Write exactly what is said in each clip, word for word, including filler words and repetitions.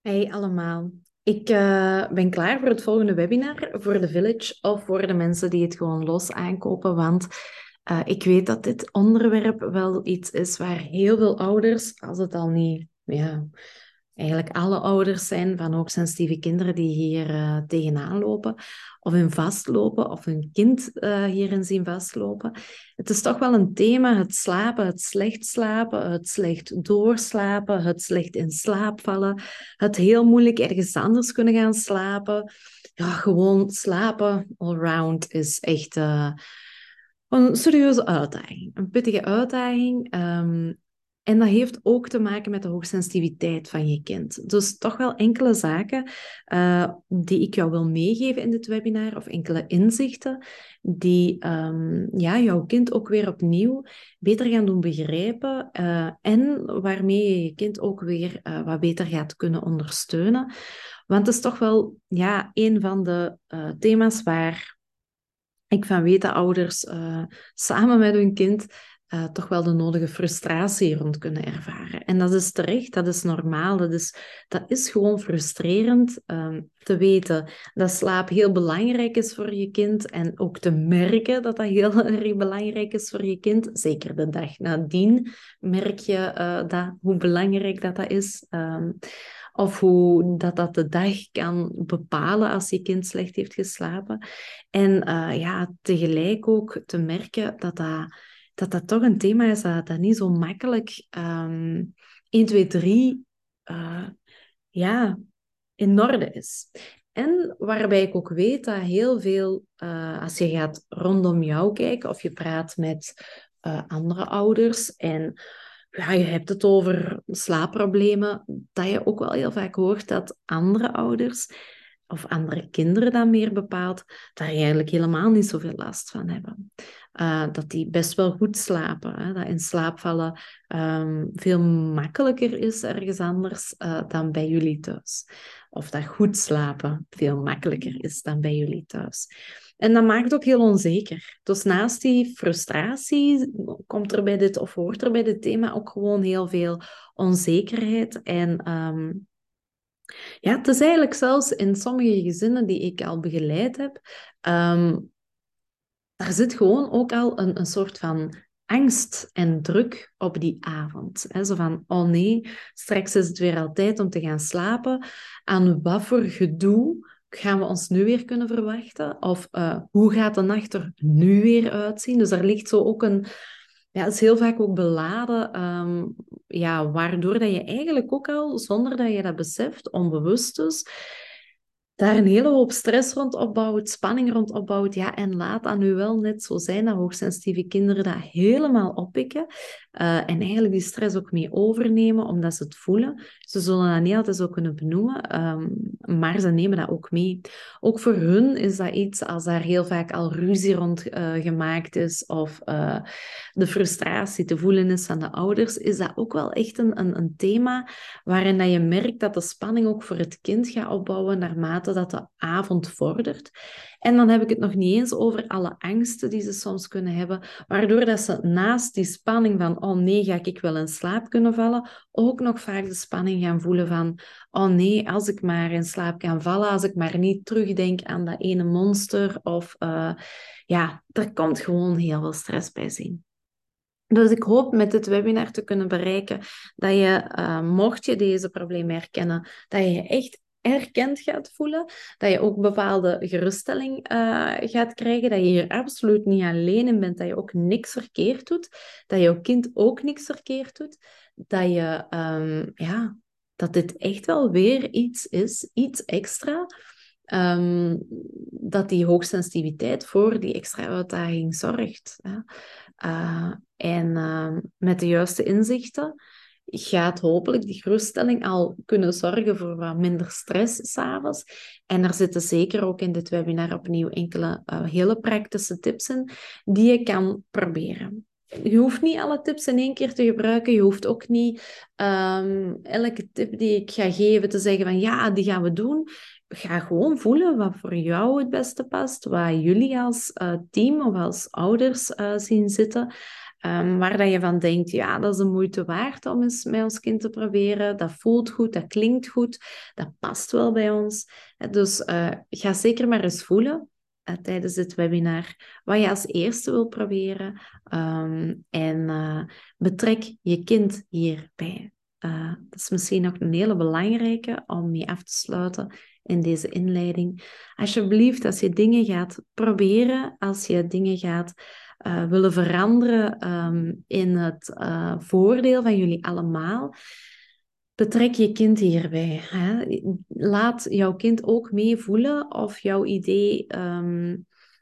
Hey allemaal. Ik eh, ben klaar voor het volgende webinar voor de Village of voor de mensen die het gewoon los aankopen. Want eh, ik weet dat dit onderwerp wel iets is waar heel veel ouders, als het al niet, ja, eigenlijk alle ouders zijn van hoogsensitieve kinderen die hier eh, tegenaan lopen of in vastlopen of hun kind eh, hierin zien vastlopen. Het is toch wel een thema, het slapen, het slecht slapen, het slecht doorslapen, het slecht in slaap vallen, het heel moeilijk ergens anders kunnen gaan slapen. Ja, gewoon slapen allround is echt eh, een serieuze uitdaging. Een pittige uitdaging. Ehm, en dat heeft ook te maken met de hoogsensitiviteit van je kind. Dus toch wel enkele zaken eh, die ik jou wil meegeven in dit webinar, of enkele inzichten die ehm, ja, jouw kind ook weer opnieuw beter gaan doen begrijpen eh, en waarmee je je kind ook weer eh, wat beter gaat kunnen ondersteunen. Want het is toch wel ja, een van de eh, thema's waar ik van weet dat ouders eh, samen met hun kind eh, toch wel de nodige frustratie rond kunnen ervaren. En dat is terecht, dat is normaal, dat is, dat is gewoon frustrerend ehm, te weten dat slaap heel belangrijk is voor je kind en ook te merken dat dat heel erg belangrijk is voor je kind. Zeker de dag nadien merk je eh, dat, hoe belangrijk dat, dat is. Ehm, of hoe dat, dat de dag kan bepalen als je kind slecht heeft geslapen. En eh, ja, tegelijk ook te merken dat dat, dat dat toch een thema is dat, dat niet zo makkelijk ehm één, twee, drie eh, ja, in orde is. En waarbij ik ook weet dat heel veel, eh, als je gaat rondom jou kijken of je praat met eh, andere ouders en ja, je hebt het over slaapproblemen, dat je ook wel heel vaak hoort dat andere ouders of andere kinderen dan meer bepaald, daar eigenlijk helemaal niet zoveel last van hebben. Uh, dat die best wel goed slapen. Hè? Dat in slaap vallen um, veel makkelijker is ergens anders uh, dan bij jullie thuis. Of dat goed slapen veel makkelijker is dan bij jullie thuis. En dat maakt ook heel onzeker. Dus naast die frustratie komt er bij dit, of hoort er bij dit thema ook gewoon heel veel onzekerheid. En um, ja, het is eigenlijk zelfs in sommige gezinnen die ik al begeleid heb, um, daar zit gewoon ook al een, een soort van angst en druk op die avond. Hè? Zo van, oh nee, straks is het weer al tijd om te gaan slapen. Aan wat voor gedoe gaan we ons nu weer kunnen verwachten? Of uh, hoe gaat de nacht er nu weer uitzien? Dus daar ligt zo ook een... Ja, het is heel vaak ook beladen, um, ja, waardoor dat je eigenlijk ook al, zonder dat je dat beseft, onbewust dus, daar een hele hoop stress rond opbouwt, spanning rond opbouwt. Ja, en laat dat nu wel net zo zijn dat hoogsensitieve kinderen dat helemaal oppikken uh, en eigenlijk die stress ook mee overnemen, omdat ze het voelen. Ze zullen dat niet altijd zo kunnen benoemen, um, maar ze nemen dat ook mee. Ook voor hun is dat iets, als daar heel vaak al ruzie rond uh, gemaakt is, of uh, de frustratie te voelen is van de ouders, is dat ook wel echt een, een, een thema waarin dat je merkt dat de spanning ook voor het kind gaat opbouwen naarmate dat de avond vordert. En dan heb ik het nog niet eens over alle angsten die ze soms kunnen hebben, waardoor dat ze naast die spanning van oh nee, ga ik wel in slaap kunnen vallen, ook nog vaak de spanning gaan voelen van oh nee, als ik maar in slaap kan vallen, als ik maar niet terugdenk aan dat ene monster, of uh, ja, er komt gewoon heel veel stress bij zien. Dus ik hoop met dit webinar te kunnen bereiken dat je, uh, mocht je deze problemen herkennen, dat je je echt erkend gaat voelen, dat je ook bepaalde geruststelling uh, gaat krijgen, dat je hier absoluut niet alleen in bent, dat je ook niks verkeerd doet, dat jouw kind ook niks verkeerd doet, dat je, um, ja, dat dit echt wel weer iets is, iets extra, um, dat die hoogsensitiviteit voor die extra uitdaging zorgt. Hè. Uh, en uh, met de juiste inzichten gaat hopelijk die geruststelling al kunnen zorgen voor wat minder stress s'avonds. En er zitten zeker ook in dit webinar opnieuw enkele uh, hele praktische tips in die je kan proberen. Je hoeft niet alle tips in één keer te gebruiken. Je hoeft ook niet um, elke tip die ik ga geven te zeggen van ja, die gaan we doen. Ga gewoon voelen wat voor jou het beste past, wat jullie als uh, team of als ouders uh, zien zitten. Um, waar dat je van denkt, ja, dat is de moeite waard om eens met ons kind te proberen. Dat voelt goed, dat klinkt goed, dat past wel bij ons. Dus uh, ga zeker maar eens voelen uh, tijdens dit webinar wat je als eerste wil proberen. Um, en uh, betrek je kind hierbij. Uh, dat is misschien nog een hele belangrijke om mee af te sluiten in deze inleiding. Alsjeblieft, als je dingen gaat proberen, als je dingen gaat uh, willen veranderen um, in het uh, voordeel van jullie allemaal, betrek je kind hierbij. Hè? Laat jouw kind ook meevoelen of jouw idee... Um,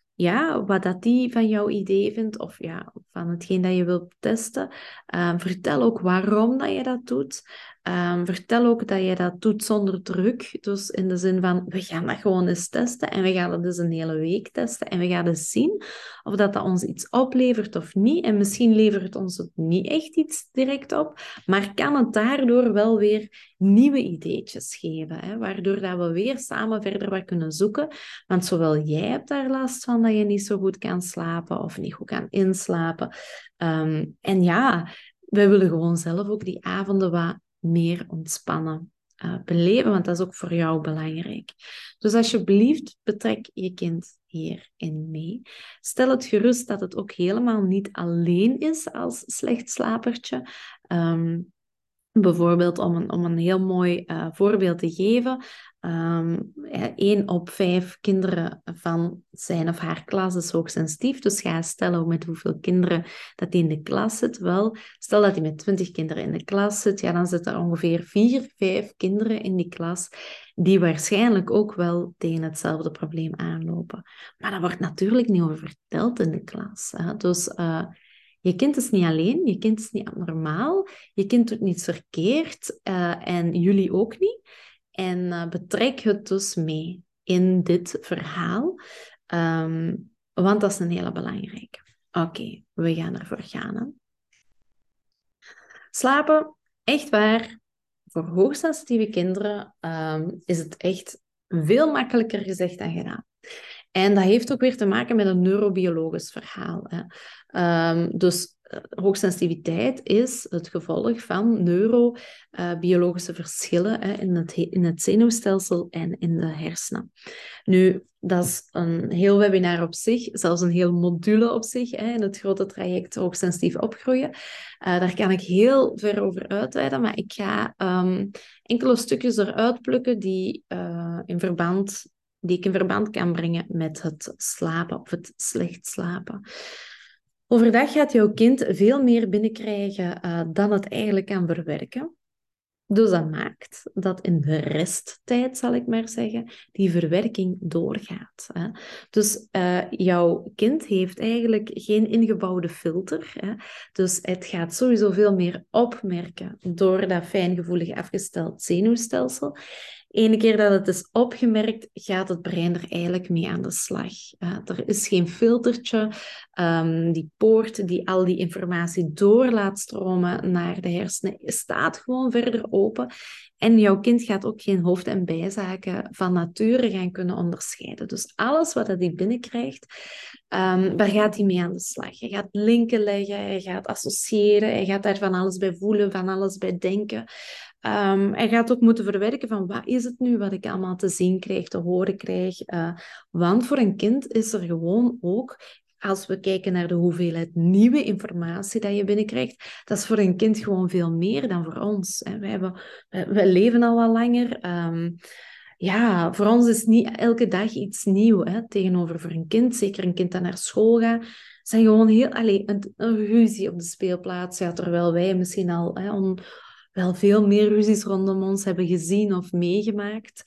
ja, wat dat die van jouw idee vindt, of ja, van hetgeen dat je wilt testen. Um, vertel ook waarom dat je dat doet. Um, vertel ook dat je dat doet zonder druk. Dus in de zin van, we gaan dat gewoon eens testen en we gaan het dus een hele week testen en we gaan eens zien of dat, dat ons iets oplevert of niet. En misschien levert het ons ook niet echt iets direct op, maar kan het daardoor wel weer nieuwe ideetjes geven, hè? Waardoor dat we weer samen verder wat kunnen zoeken. Want zowel jij hebt daar last van dat je niet zo goed kan slapen of niet goed kan inslapen. Um, en ja, wij willen gewoon zelf ook die avonden wat meer ontspannen uh, beleven, want dat is ook voor jou belangrijk. Dus alsjeblieft, betrek je kind hierin mee. Stel het gerust dat het ook helemaal niet alleen is als slecht slapertje. Um, Bijvoorbeeld, om een, om een heel mooi uh, voorbeeld te geven. Um, één op vijf kinderen van zijn of haar klas is hoogsensitief. Dus ga stellen met hoeveel kinderen dat die in de klas zit. Wel, stel dat hij met twintig kinderen in de klas zit, ja, dan zitten er ongeveer vier, vijf kinderen in die klas die waarschijnlijk ook wel tegen hetzelfde probleem aanlopen. Maar daar wordt natuurlijk niet over verteld in de klas. Hè? Dus... Uh, Je kind is niet alleen, je kind is niet abnormaal, je kind doet niets verkeerd uh, en jullie ook niet. En uh, betrek het dus mee in dit verhaal, um, want dat is een hele belangrijke. Oké, okay, we gaan ervoor gaan. Hè. Slapen, echt waar, voor hoogsensitieve kinderen um, is het echt veel makkelijker gezegd dan gedaan. En dat heeft ook weer te maken met een neurobiologisch verhaal. Hè. Um, dus uh, hoogsensitiviteit is het gevolg van neurobiologische uh, verschillen hè, in, het, in het zenuwstelsel en in de hersenen. Nu, dat is een heel webinar op zich, zelfs een heel module op zich, hè, in het grote traject hoogsensitief opgroeien. Uh, daar kan ik heel ver over uitweiden, maar ik ga um, enkele stukjes eruit plukken die uh, in verband... die ik in verband kan brengen met het slapen of het slecht slapen. Overdag gaat jouw kind veel meer binnenkrijgen uh, dan het eigenlijk kan verwerken. Dus dat maakt dat in de resttijd, zal ik maar zeggen, die verwerking doorgaat. Hè. Dus uh, jouw kind heeft eigenlijk geen ingebouwde filter. Hè. Dus het gaat sowieso veel meer opmerken door dat fijngevoelig afgesteld zenuwstelsel. Ene keer dat het is opgemerkt, gaat het brein er eigenlijk mee aan de slag. Uh, er is geen filtertje, um, die poort die al die informatie door laat stromen naar de hersenen, staat gewoon verder open. En jouw kind gaat ook geen hoofd- en bijzaken van nature gaan kunnen onderscheiden. Dus alles wat hij binnenkrijgt, um, daar gaat hij mee aan de slag. Hij gaat linken leggen, hij gaat associëren, hij gaat daar van alles bij voelen, van alles bij denken. Um, hij gaat ook moeten verwerken van wat is het nu wat ik allemaal te zien krijg, te horen krijg. Uh, want voor een kind is er gewoon ook, als we kijken naar de hoeveelheid nieuwe informatie dat je binnenkrijgt, dat is voor een kind gewoon veel meer dan voor ons. Hè. Wij, hebben, wij, wij leven al wat langer. Um, ja, voor ons is niet elke dag iets nieuws hè, tegenover voor een kind. Zeker een kind dat naar school gaat. Zijn gewoon heel, allez, een, een ruzie op de speelplaats. Ja, terwijl wij misschien al... Hè, on, wel veel meer ruzies rondom ons hebben gezien of meegemaakt.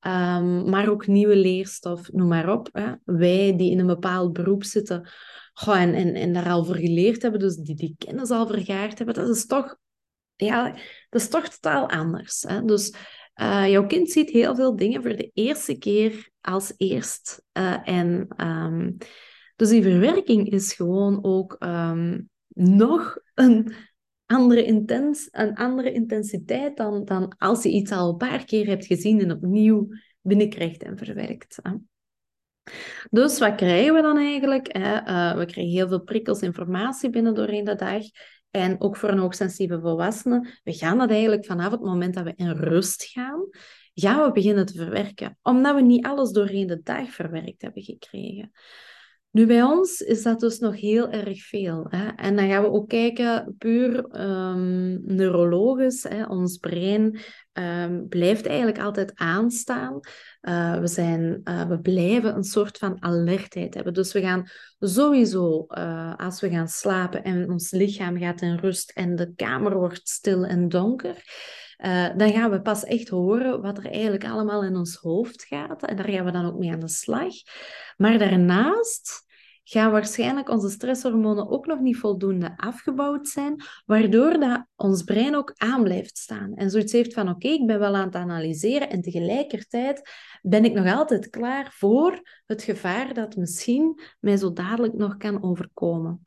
Um, maar ook nieuwe leerstof, noem maar op. Hè. Wij die in een bepaald beroep zitten goh, en, en, en daar al voor geleerd hebben, dus die die kennis al vergaard hebben, dat is toch, ja, dat is toch totaal anders. Hè. Dus uh, jouw kind ziet heel veel dingen voor de eerste keer als eerst. Uh, en um, dus die verwerking is gewoon ook um, nog een... Andere intens, een andere intensiteit dan, dan als je iets al een paar keer hebt gezien en opnieuw binnenkrijgt en verwerkt. Hè. Dus wat krijgen we dan eigenlijk? Hè? Eh, we krijgen heel veel prikkels, informatie binnen doorheen de dag. En ook voor een hoogsensitieve volwassene, we gaan dat eigenlijk vanaf het moment dat we in rust gaan, gaan we beginnen te verwerken. Omdat we niet alles doorheen de dag verwerkt hebben gekregen. Nu, bij ons is dat dus nog heel erg veel. Hè? En dan gaan we ook kijken, puur um, neurologisch, hè? Ons brein um, blijft eigenlijk altijd aanstaan. Uh, we, zijn, uh, we blijven een soort van alertheid hebben. Dus we gaan sowieso, uh, als we gaan slapen en ons lichaam gaat in rust en de kamer wordt stil en donker, uh, dan gaan we pas echt horen wat er eigenlijk allemaal in ons hoofd gaat. En daar gaan we dan ook mee aan de slag. Maar daarnaast gaan waarschijnlijk onze stresshormonen ook nog niet voldoende afgebouwd zijn, waardoor dat ons brein ook aan blijft staan. En zoiets heeft van, oké, okay, ik ben wel aan het analyseren en tegelijkertijd ben ik nog altijd klaar voor het gevaar dat misschien mij zo dadelijk nog kan overkomen.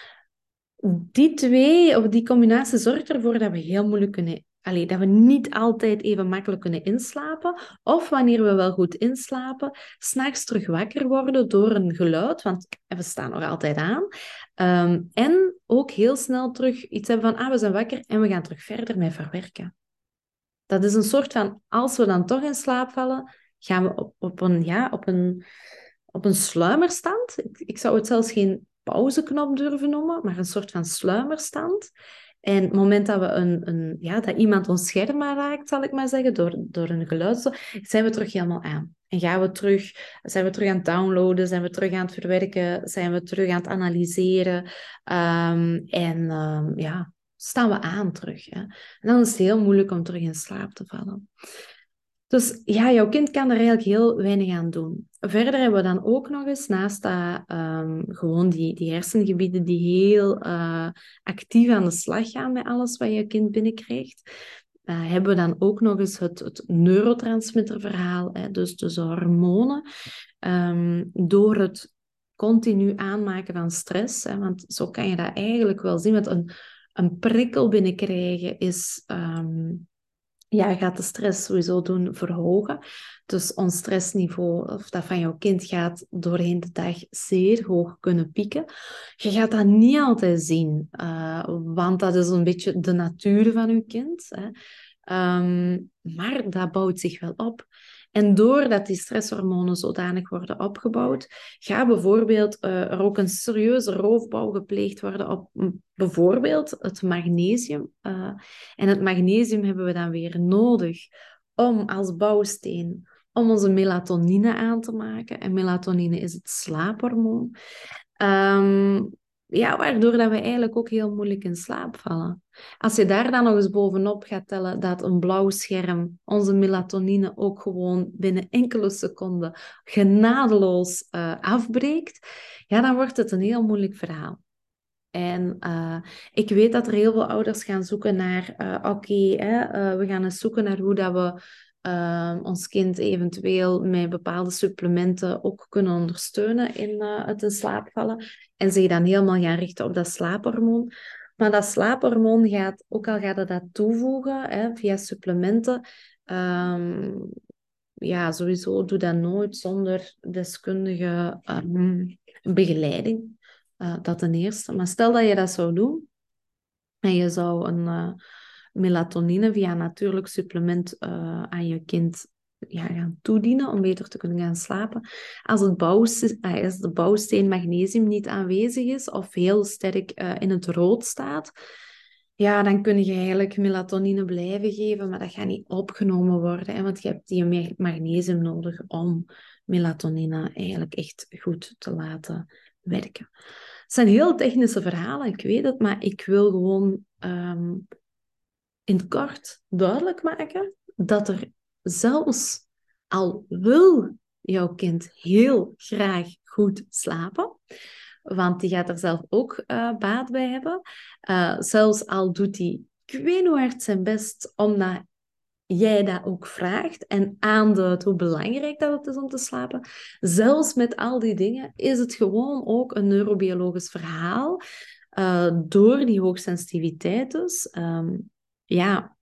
Die twee, of die combinatie zorgt ervoor dat we heel moeilijk kunnen... Allee, dat we niet altijd even makkelijk kunnen inslapen. Of wanneer we wel goed inslapen, 's nachts terug wakker worden door een geluid, want we staan nog altijd aan. Um, en ook heel snel terug iets hebben van, ah, we zijn wakker en we gaan terug verder met verwerken. Dat is een soort van, als we dan toch in slaap vallen, gaan we op, op, een, ja, op, een, op een sluimerstand. Ik, ik zou het zelfs geen pauzeknop durven noemen, maar een soort van sluimerstand. En het moment dat, we een, een, ja, dat iemand ons scherm aanraakt, zal ik maar zeggen, door, door een geluid, zo, zijn we terug helemaal aan. En gaan we terug, zijn we terug aan het downloaden, zijn we terug aan het verwerken, zijn we terug aan het analyseren. Um, en um, ja, staan we aan terug. Hè. En dan is het heel moeilijk om terug in slaap te vallen. Dus ja, jouw kind kan er eigenlijk heel weinig aan doen. Verder hebben we dan ook nog eens, naast dat, um, gewoon die, die hersengebieden die heel uh, actief aan de slag gaan met alles wat je kind binnenkrijgt, uh, hebben we dan ook nog eens het, het neurotransmitterverhaal, hè, dus, dus de hormonen, um, door het continu aanmaken van stress, hè, want zo kan je dat eigenlijk wel zien, met een, een prikkel binnenkrijgen is... Um, ja, gaat de stress sowieso doen verhogen. Dus ons stressniveau, of dat van jouw kind, gaat doorheen de dag zeer hoog kunnen pieken. Je gaat dat niet altijd zien, uh, want dat is een beetje de natuur van je kind. Hè. Um, maar dat bouwt zich wel op. En doordat die stresshormonen zodanig worden opgebouwd, gaat bijvoorbeeld uh, er ook een serieuze roofbouw gepleegd worden op bijvoorbeeld het magnesium. Uh, en het magnesium hebben we dan weer nodig om als bouwsteen, om onze melatonine aan te maken. En melatonine is het slaaphormoon. Um, ja, waardoor dat we eigenlijk ook heel moeilijk in slaap vallen. Als je daar dan nog eens bovenop gaat tellen dat een blauw scherm onze melatonine ook gewoon binnen enkele seconden genadeloos uh, afbreekt, ja, dan wordt het een heel moeilijk verhaal. En uh, ik weet dat er heel veel ouders gaan zoeken naar, uh, oké, okay, uh, we gaan eens zoeken naar hoe dat we uh, ons kind eventueel met bepaalde supplementen ook kunnen ondersteunen in uh, het in slaap vallen. En zich dan helemaal gaan richten op dat slaaphormoon. Maar dat slaaphormoon gaat, ook al gaat het dat toevoegen hè, via supplementen, um, ja, sowieso doe dat nooit zonder deskundige um, begeleiding. Uh, dat ten eerste. Maar stel dat je dat zou doen en je zou een uh, melatonine via een natuurlijk supplement uh, aan je kind ja, gaan toedienen om beter te kunnen gaan slapen. Als, het bouwsteen, als de bouwsteen magnesium niet aanwezig is of heel sterk uh, in het rood staat, ja, dan kun je eigenlijk melatonine blijven geven, maar dat gaat niet opgenomen worden. Hè, want je hebt die magnesium nodig om melatonine eigenlijk echt goed te laten werken. Het zijn heel technische verhalen, ik weet het, maar ik wil gewoon um, in het kort duidelijk maken dat er zelfs al wil jouw kind heel graag goed slapen, want die gaat er zelf ook uh, baat bij hebben, uh, zelfs al doet hij hard zijn best omdat jij dat ook vraagt en aanduidt hoe belangrijk dat het is om te slapen. Zelfs met al die dingen is het gewoon ook een neurobiologisch verhaal. Uh, door die hoogsensitiviteit dus. Um, ja,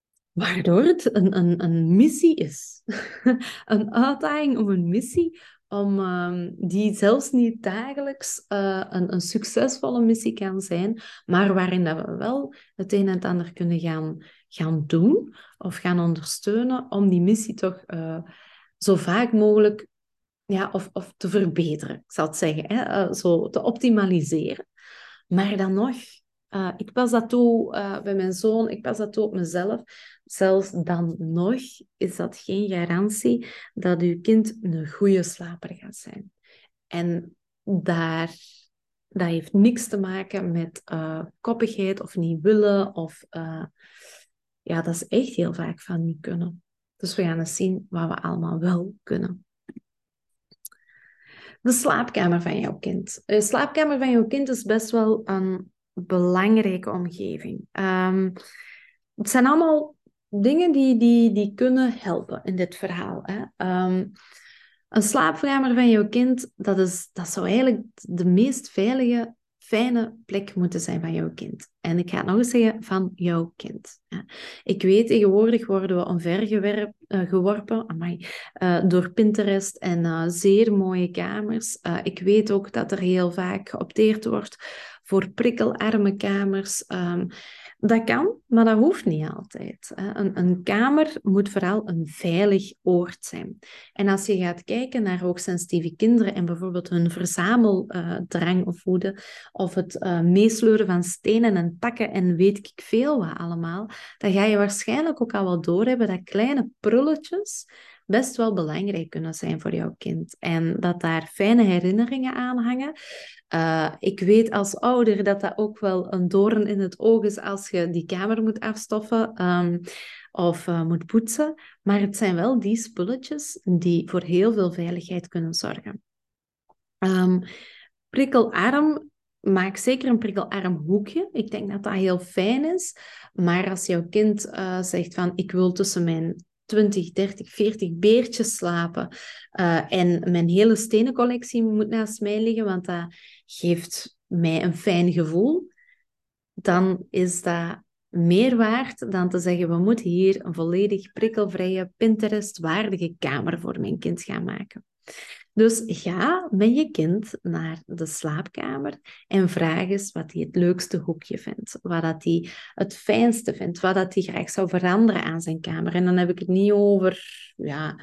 waardoor het een, een, een missie is. Een uitdaging om een missie om, um, die zelfs niet dagelijks uh, een, een succesvolle missie kan zijn, maar waarin dat we wel het een en het ander kunnen gaan, gaan doen of gaan ondersteunen om die missie toch uh, zo vaak mogelijk ja, of, of te verbeteren, ik zal het zeggen, hè, uh, zo te optimaliseren. Maar dan nog, uh, ik pas dat toe uh, bij mijn zoon, ik pas dat toe op mezelf. Zelfs dan nog is dat geen garantie dat uw kind een goede slaper gaat zijn. En daar, dat heeft niks te maken met uh, koppigheid of niet willen. Of, uh, ja, dat is echt heel vaak van niet kunnen. Dus we gaan eens zien wat we allemaal wel kunnen. De slaapkamer van jouw kind. De slaapkamer van jouw kind is best wel een belangrijke omgeving. Um, het zijn allemaal dingen die, die, die kunnen helpen in dit verhaal. Hè? Um, een slaapkamer van jouw kind, dat, is, dat zou eigenlijk de meest veilige, fijne plek moeten zijn van jouw kind. En ik ga het nog eens zeggen, van jouw kind. Ik weet, tegenwoordig worden we omvergeworpen amai, uh, door Pinterest en uh, zeer mooie kamers. Uh, ik weet ook dat er heel vaak geopteerd wordt voor prikkelarme kamers. Um, dat kan, maar dat hoeft niet altijd. Hè. Een, een kamer moet vooral een veilig oord zijn. En als je gaat kijken naar hoogsensitieve kinderen en bijvoorbeeld hun verzameldrang uh, of woede, of het uh, meesleuren van stenen en takken en weet ik veel wat allemaal, dan ga je waarschijnlijk ook al wel doorhebben dat kleine prulletjes best wel belangrijk kunnen zijn voor jouw kind. En dat daar fijne herinneringen aan hangen. Uh, ik weet als ouder dat dat ook wel een doorn in het oog is als je die kamer moet afstoffen um, of uh, moet poetsen. Maar het zijn wel die spulletjes die voor heel veel veiligheid kunnen zorgen. Um, prikkelarm, maak zeker een prikkelarm hoekje. Ik denk dat dat heel fijn is. Maar als jouw kind uh, zegt van ik wil tussen mijn twintig, dertig, veertig beertjes slapen uh, en mijn hele stenencollectie moet naast mij liggen, want dat geeft mij een fijn gevoel, dan is dat meer waard dan te zeggen we moeten hier een volledig prikkelvrije, Pinterest-waardige kamer voor mijn kind gaan maken. Dus ga met je kind naar de slaapkamer en vraag eens wat hij het leukste hoekje vindt. Wat dat hij het fijnste vindt. Wat dat hij graag zou veranderen aan zijn kamer. En dan heb ik het niet over ja,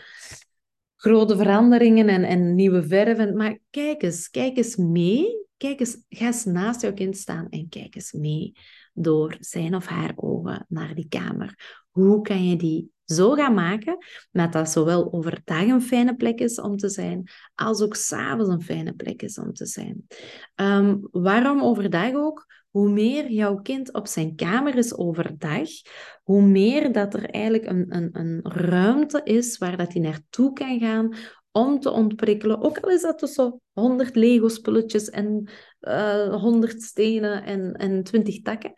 grote veranderingen en, en nieuwe verven. Maar kijk eens, kijk eens mee. Kijk eens, ga eens naast jouw kind staan en kijk eens mee door zijn of haar ogen naar die kamer. Hoe kan je die zo gaan maken, dat dat zowel overdag een fijne plek is om te zijn, als ook 's avonds een fijne plek is om te zijn. Um, waarom overdag ook? Hoe meer jouw kind op zijn kamer is overdag, hoe meer dat er eigenlijk een, een, een ruimte is waar dat hij naartoe kan gaan om te ontprikkelen. Ook al is dat tussen honderd Lego-spulletjes en uh, honderd stenen en, en twintig takken.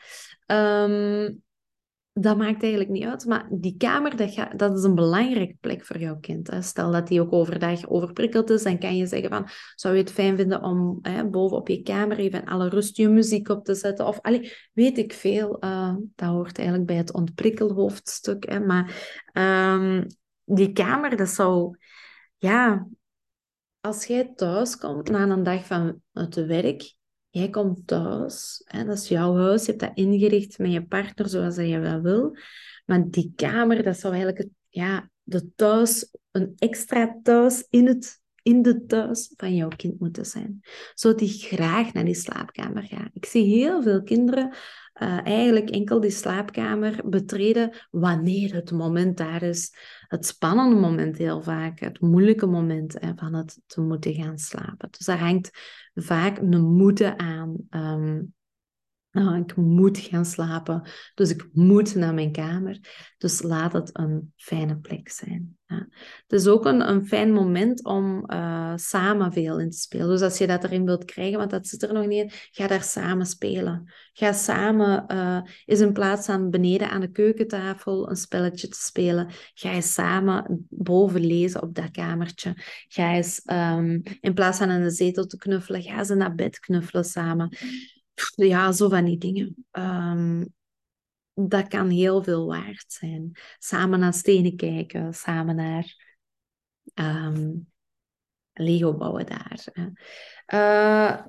Um, Dat maakt eigenlijk niet uit, maar die kamer, dat, ga, dat is een belangrijke plek voor jouw kind. Hè. Stel dat die ook overdag overprikkeld is, dan kan je zeggen van, zou je het fijn vinden om hè, boven op je kamer even alle rust je muziek op te zetten? Of, allee, weet ik veel, uh, dat hoort eigenlijk bij het ontprikkelhoofdstuk. Hè. Maar um, die kamer, dat zou, ja, als jij thuis komt na een dag van het werk, jij komt thuis, hè, dat is jouw huis, je hebt dat ingericht met je partner zoals je dat wil. Maar die kamer, dat zou eigenlijk het, ja, de thuis, een extra thuis in, het, in de thuis van jouw kind moeten zijn. Zodat die graag naar die slaapkamer gaat. Ik zie heel veel kinderen uh, eigenlijk enkel die slaapkamer betreden wanneer het moment daar is. Het spannende moment heel vaak, het moeilijke moment hè, van het te moeten gaan slapen. Dus daar hangt vaak een moeten aan. Um, oh, ik moet gaan slapen, dus ik moet naar mijn kamer. Dus laat het een fijne plek zijn. Ja. Het is ook een, een fijn moment om uh, samen veel in te spelen. Dus als je dat erin wilt krijgen, want dat zit er nog niet in, ga daar samen spelen. Ga samen, uh, eens in plaats van beneden aan de keukentafel een spelletje te spelen, ga je samen boven lezen op dat kamertje. Ga eens, um, in plaats van in de zetel te knuffelen, ga ze naar bed knuffelen samen. Ja, zo van die dingen. Um, dat kan heel veel waard zijn. Samen naar stenen kijken, samen naar um, Lego bouwen daar. Hè. Uh,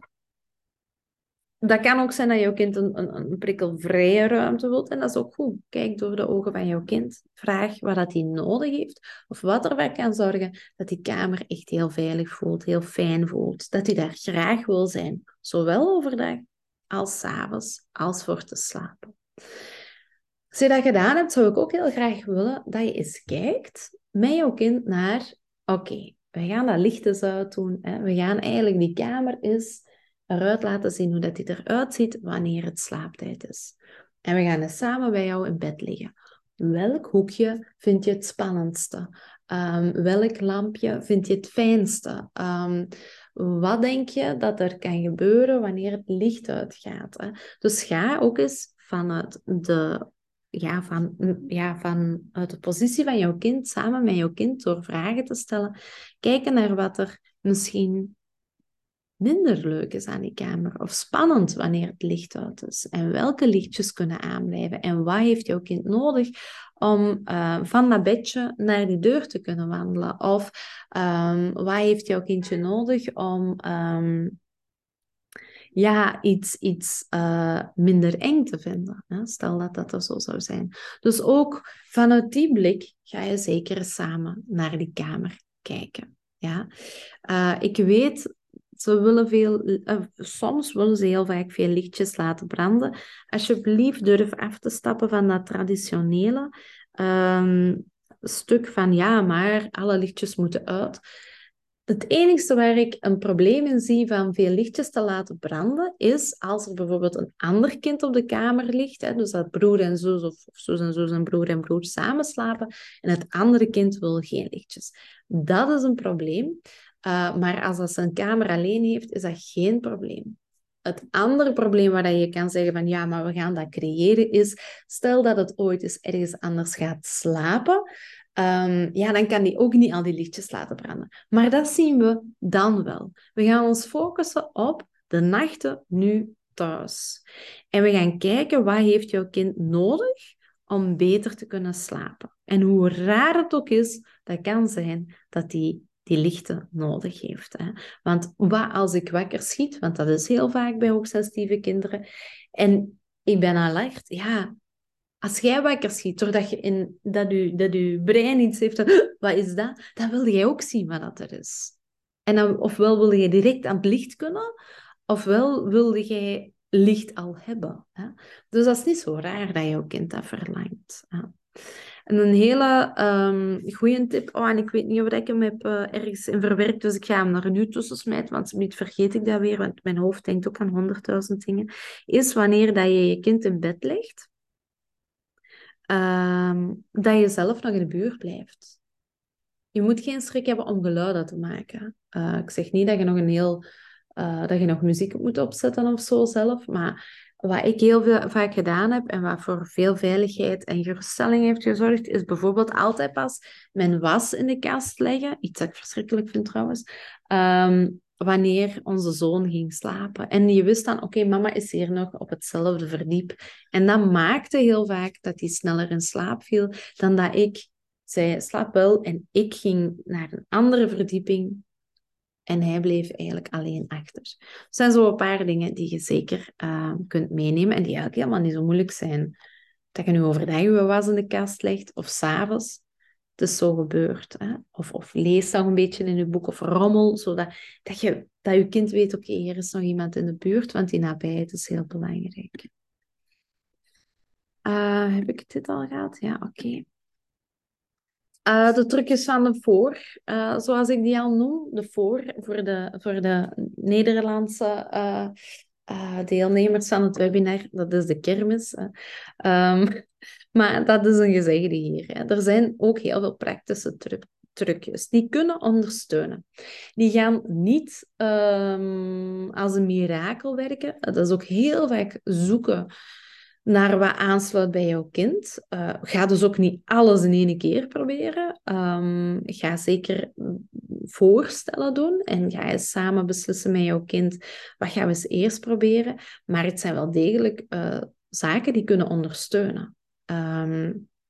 dat kan ook zijn dat jouw kind een, een, een prikkelvrije ruimte wilt. En dat is ook goed. Kijk door de ogen van jouw kind. Vraag wat dat hij nodig heeft. Of wat ervoor kan zorgen dat die kamer echt heel veilig voelt. Heel fijn voelt. Dat hij daar graag wil zijn. Zowel overdag als 's avonds. Als voor te slapen. Als je dat gedaan hebt, zou ik ook heel graag willen dat je eens kijkt met jouw kind naar... Oké, okay, we gaan dat licht eens uitdoen. Hè. We gaan eigenlijk die kamer eens eruit laten zien hoe dat die eruit ziet wanneer het slaaptijd is. En we gaan eens samen bij jou in bed liggen. Welk hoekje vind je het spannendste? Um, welk lampje vind je het fijnste? Um, wat denk je dat er kan gebeuren wanneer het licht uitgaat? Hè? Dus ga ook eens vanuit de, ja, van, ja, vanuit de positie van jouw kind, samen met jouw kind, door vragen te stellen, kijken naar wat er misschien minder leuk is aan die kamer of spannend wanneer het licht uit is. En welke lichtjes kunnen aanblijven en wat heeft jouw kind nodig om uh, van dat bedje naar die deur te kunnen wandelen? Of um, wat heeft jouw kindje nodig om um, ja, iets, iets uh, minder eng te vinden? Hè? Stel dat dat er zo zou zijn. Dus ook vanuit die blik ga je zeker samen naar die kamer kijken. Ja? Uh, ik weet... Ze willen veel, uh, soms willen ze heel vaak veel lichtjes laten branden. Alsjeblieft, durf af te stappen van dat traditionele um, stuk van ja, maar alle lichtjes moeten uit. Het enige waar ik een probleem in zie van veel lichtjes te laten branden, is als er bijvoorbeeld een ander kind op de kamer ligt, hè, dus dat broer en zus of, of zus en zus en broer en broer samen slapen, en het andere kind wil geen lichtjes. Dat is een probleem. Uh, maar als dat zijn kamer alleen heeft, is dat geen probleem. Het andere probleem waar je kan zeggen van ja, maar we gaan dat creëren is, stel dat het ooit eens ergens anders gaat slapen, um, ja, dan kan die ook niet al die lichtjes laten branden. Maar dat zien we dan wel. We gaan ons focussen op de nachten nu thuis. En we gaan kijken wat heeft jouw kind nodig om beter te kunnen slapen. En hoe raar het ook is, dat kan zijn dat die die lichten nodig heeft. Hè. Want wat als ik wakker schiet, want dat is heel vaak bij hoogsensitieve kinderen, en ik ben alert, ja, als jij wakker schiet, doordat je, in, dat, je dat je brein iets heeft van, wat is dat? Dan wil jij ook zien wat dat er is. En dan, ofwel wil je direct aan het licht kunnen, ofwel wil jij licht al hebben. Hè. Dus dat is niet zo raar dat jouw kind dat verlangt. Hè. En een hele um, goede tip, oh, en ik weet niet of ik hem heb uh, ergens in verwerkt, dus ik ga hem er nu tussen smijten, want niet vergeet ik dat weer, want mijn hoofd denkt ook aan honderdduizend dingen, is wanneer dat je je kind in bed legt, um, dat je zelf nog in de buurt blijft. Je moet geen schrik hebben om geluiden te maken. Uh, ik zeg niet dat je nog een heel... Uh, dat je nog muziek moet opzetten of zo zelf, maar... Wat ik heel veel, vaak gedaan heb en wat voor veel veiligheid en geruststelling heeft gezorgd, is bijvoorbeeld altijd pas mijn was in de kast leggen. Iets dat ik verschrikkelijk vind trouwens. Um, wanneer onze zoon ging slapen. En je wist dan, oké, okay, mama is hier nog op hetzelfde verdiep. En dat maakte heel vaak dat hij sneller in slaap viel dan dat ik zei, slaap wel. En ik ging naar een andere verdieping. En hij bleef eigenlijk alleen achter. Er zijn zo een paar dingen die je zeker uh, kunt meenemen en die eigenlijk helemaal niet zo moeilijk zijn. Dat je nu overdag je was in de kast legt of 's avonds. Het is zo gebeurd. Hè? Of, of lees dan een beetje in je boek of rommel, zodat dat je, dat je kind weet, oké, okay, hier is nog iemand in de buurt, want die nabijheid is heel belangrijk. Uh, heb ik dit al gehad? Ja, oké. Okay. Uh, de trucjes van de voor, uh, zoals ik die al noem, de voor, voor de, voor de Nederlandse uh, uh, deelnemers van het webinar, dat is de kermis. Uh. Um, maar dat is een gezegde hier. Hè. Er zijn ook heel veel praktische tru trucjes die kunnen ondersteunen. Die gaan niet um, als een mirakel werken. Dat is ook heel vaak zoeken naar wat aansluit bij jouw kind. Uh, ga dus ook niet alles in één keer proberen. Um, ga zeker voorstellen doen en ga eens samen beslissen met jouw kind wat gaan we eens eerst proberen. Maar het zijn wel degelijk uh, zaken die kunnen ondersteunen. Um,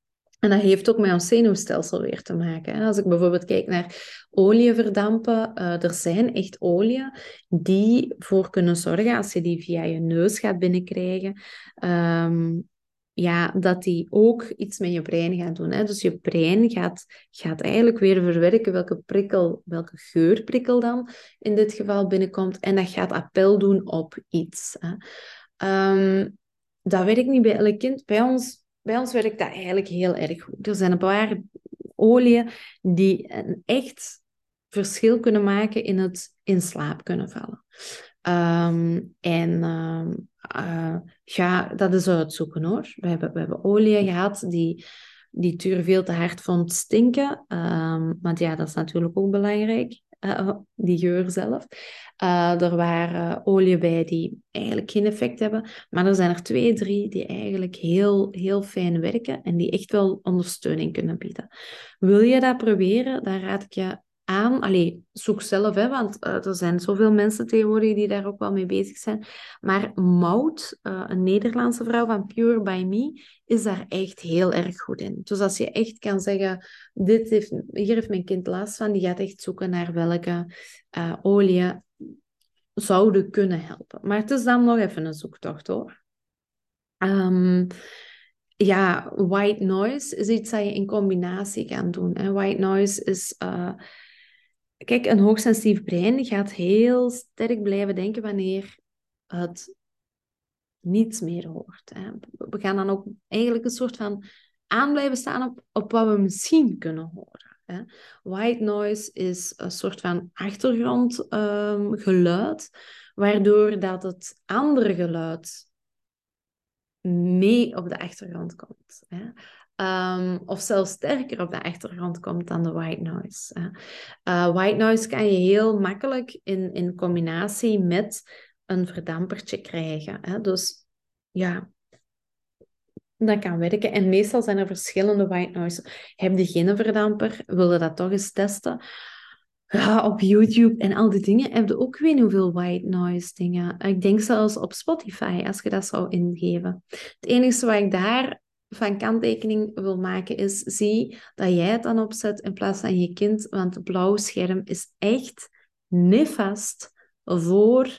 En dat heeft ook met ons zenuwstelsel weer te maken. Hè. Als ik bijvoorbeeld kijk naar olieverdampen, uh, er zijn echt oliën die voor kunnen zorgen, als je die via je neus gaat binnenkrijgen, um, ja, dat die ook iets met je brein gaan doen. Hè. Dus je brein gaat, gaat eigenlijk weer verwerken welke prikkel, welke geurprikkel dan in dit geval binnenkomt. En dat gaat appel doen op iets. Hè. Um, dat werkt niet bij elk kind. Bij ons... Bij ons werkt dat eigenlijk heel erg goed. Er zijn een paar oliën die een echt verschil kunnen maken in het in slaap kunnen vallen. Um, en um, uh, ga dat eens uitzoeken hoor. We hebben, we hebben oliën gehad die, die Tuur veel te hard vond stinken. Um, want ja, dat is natuurlijk ook belangrijk. Uh, die geur zelf. Uh, er waren oliën bij die eigenlijk geen effect hebben, maar er zijn er twee, drie die eigenlijk heel, heel fijn werken en die echt wel ondersteuning kunnen bieden. Wil je dat proberen, dan raad ik je aan. Allee, zoek zelf, hè, want uh, er zijn zoveel mensen tegenwoordig die daar ook wel mee bezig zijn. Maar Maud, uh, een Nederlandse vrouw van Pure By Me, is daar echt heel erg goed in. Dus als je echt kan zeggen, dit heeft, hier heeft mijn kind last van, die gaat echt zoeken naar welke uh, oliën zouden kunnen helpen. Maar het is dan nog even een zoektocht hoor. Um, ja, white noise is iets dat je in combinatie kan doen. Hè. White noise is... Uh, kijk, een hoogsensitief brein gaat heel sterk blijven denken wanneer het niets meer hoort. Hè. We gaan dan ook eigenlijk een soort van aan blijven staan op, op wat we misschien kunnen horen. Hè. White noise is een soort van achtergrondgeluid, um, waardoor dat het andere geluid mee op de achtergrond komt. Hè. Um, of zelfs sterker op de achtergrond komt dan de white noise. Hè. Uh, white noise kan je heel makkelijk in, in combinatie met een verdampertje krijgen. Hè. Dus ja, dat kan werken. En meestal zijn er verschillende white noise. Heb je geen verdamper? Wil je dat toch eens testen? Ja, op YouTube en al die dingen heb je ook weet niet hoeveel white noise dingen. Ik denk zelfs op Spotify, als je dat zou ingeven. Het enige wat ik daar van kanttekening wil maken is, zie dat jij het dan opzet in plaats van je kind, want het blauwe scherm is echt nefast voor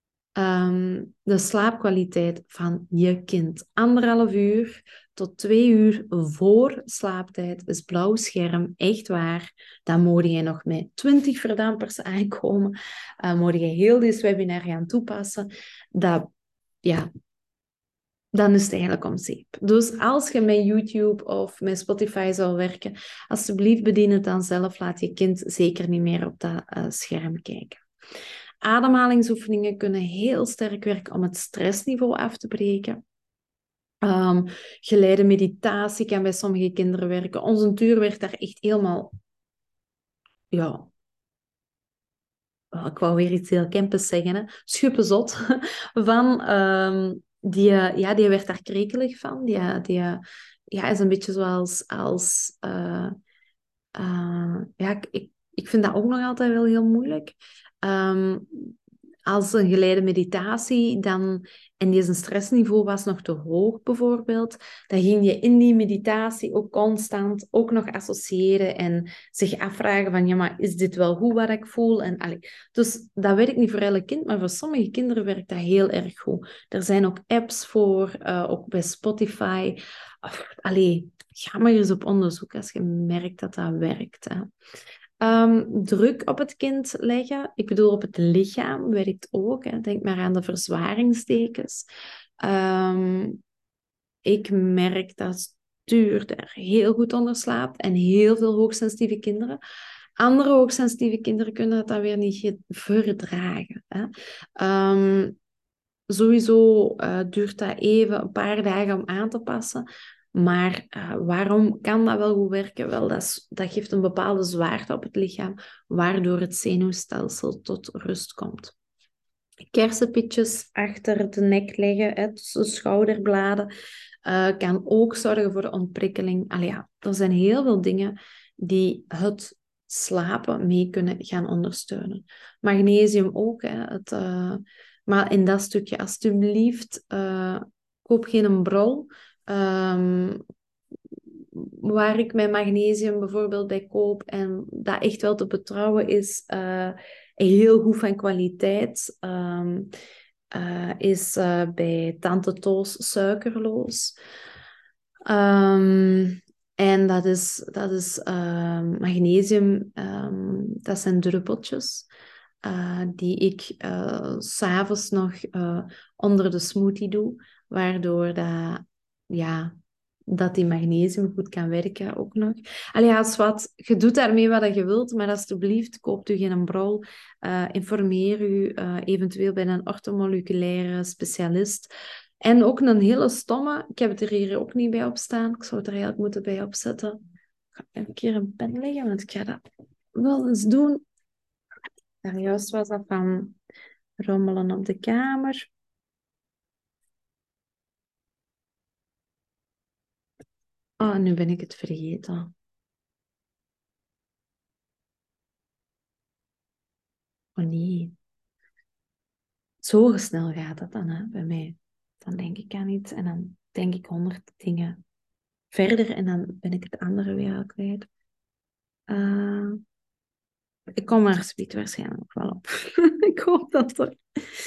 um, de slaapkwaliteit van je kind. Anderhalf uur tot twee uur voor slaaptijd is blauw scherm echt waar. Dan moet je nog met twintig verdampers aankomen. Uh, moet je heel dit webinar gaan toepassen. Dat, ja, dan is het eigenlijk om zeep. Dus als je met YouTube of met Spotify zou werken, alsjeblieft bedien het dan zelf. Laat je kind zeker niet meer op dat uh, scherm kijken. Ademhalingsoefeningen kunnen heel sterk werken om het stressniveau af te breken. Um, geleide meditatie kan bij sommige kinderen werken. Onze Tuur werd daar echt helemaal... Ja... Oh, ik wou weer iets heel campus zeggen, hè. Schuppenzot. Van... Um, die, ja, die werd daar krekelig van. Die, die ja, is een beetje zoals... Als, uh, uh, ja, ik, ik vind dat ook nog altijd wel heel moeilijk. Um, als een geleide meditatie dan, en die zijn stressniveau was nog te hoog bijvoorbeeld, dan ging je in die meditatie ook constant ook nog associëren en zich afvragen van, ja, maar is dit wel goed wat ik voel? En, allee, dus dat werkt niet voor elk kind, maar voor sommige kinderen werkt dat heel erg goed. Er zijn ook apps voor, uh, ook bij Spotify. Allee, ga maar eens op onderzoek als je merkt dat dat werkt. Hè. Um, druk op het kind leggen, ik bedoel op het lichaam, werkt ook. Hè. Denk maar aan de verzwaringstekens. Um, ik merk dat Tuur daar heel goed onder slaapt en heel veel hoogsensitieve kinderen. Andere hoogsensitieve kinderen kunnen dat dan weer niet verdragen. Hè. Um, sowieso uh, duurt dat even een paar dagen om aan te passen. Maar uh, waarom kan dat wel goed werken? Wel, dat, is, dat geeft een bepaalde zwaarte op het lichaam, waardoor het zenuwstelsel tot rust komt. Kersenpitjes achter de nek leggen, hè, tussen de schouderbladen, uh, kan ook zorgen voor de ontprikkeling. Allee, ja, er zijn heel veel dingen die het slapen mee kunnen gaan ondersteunen. Magnesium ook. Hè, het, uh, maar in dat stukje, alsjeblieft, uh, koop geen brol. Um, waar ik mijn magnesium bijvoorbeeld bij koop en dat echt wel te betrouwen is, uh, heel goed van kwaliteit, um, uh, is uh, bij Tante Toos suikerloos. Um, en dat is, dat is uh, magnesium, um, dat zijn druppeltjes. Uh, die ik uh, 's avonds nog uh, onder de smoothie doe, waardoor dat, ja, dat die magnesium goed kan werken ook nog. Allee, ja, wat, je doet daarmee wat je wilt, maar alsjeblieft, koopt u geen brol. Uh, informeer u uh, eventueel bij een orthomoleculaire specialist. En ook een hele stomme, ik heb het er hier ook niet bij op staan, ik zou het er eigenlijk moeten bij opzetten. Ik ga een keer een pen leggen, want ik ga dat wel eens doen. Daar juist was dat van rommelen op de kamer. Oh, nu ben ik het vergeten. Oh nee. Zo snel gaat dat dan, hè, bij mij. Dan denk ik aan iets en dan denk ik honderd dingen verder en dan ben ik het andere weer al kwijt. Uh, ik kom er speed waarschijnlijk nog wel op. Ik hoop dat toch.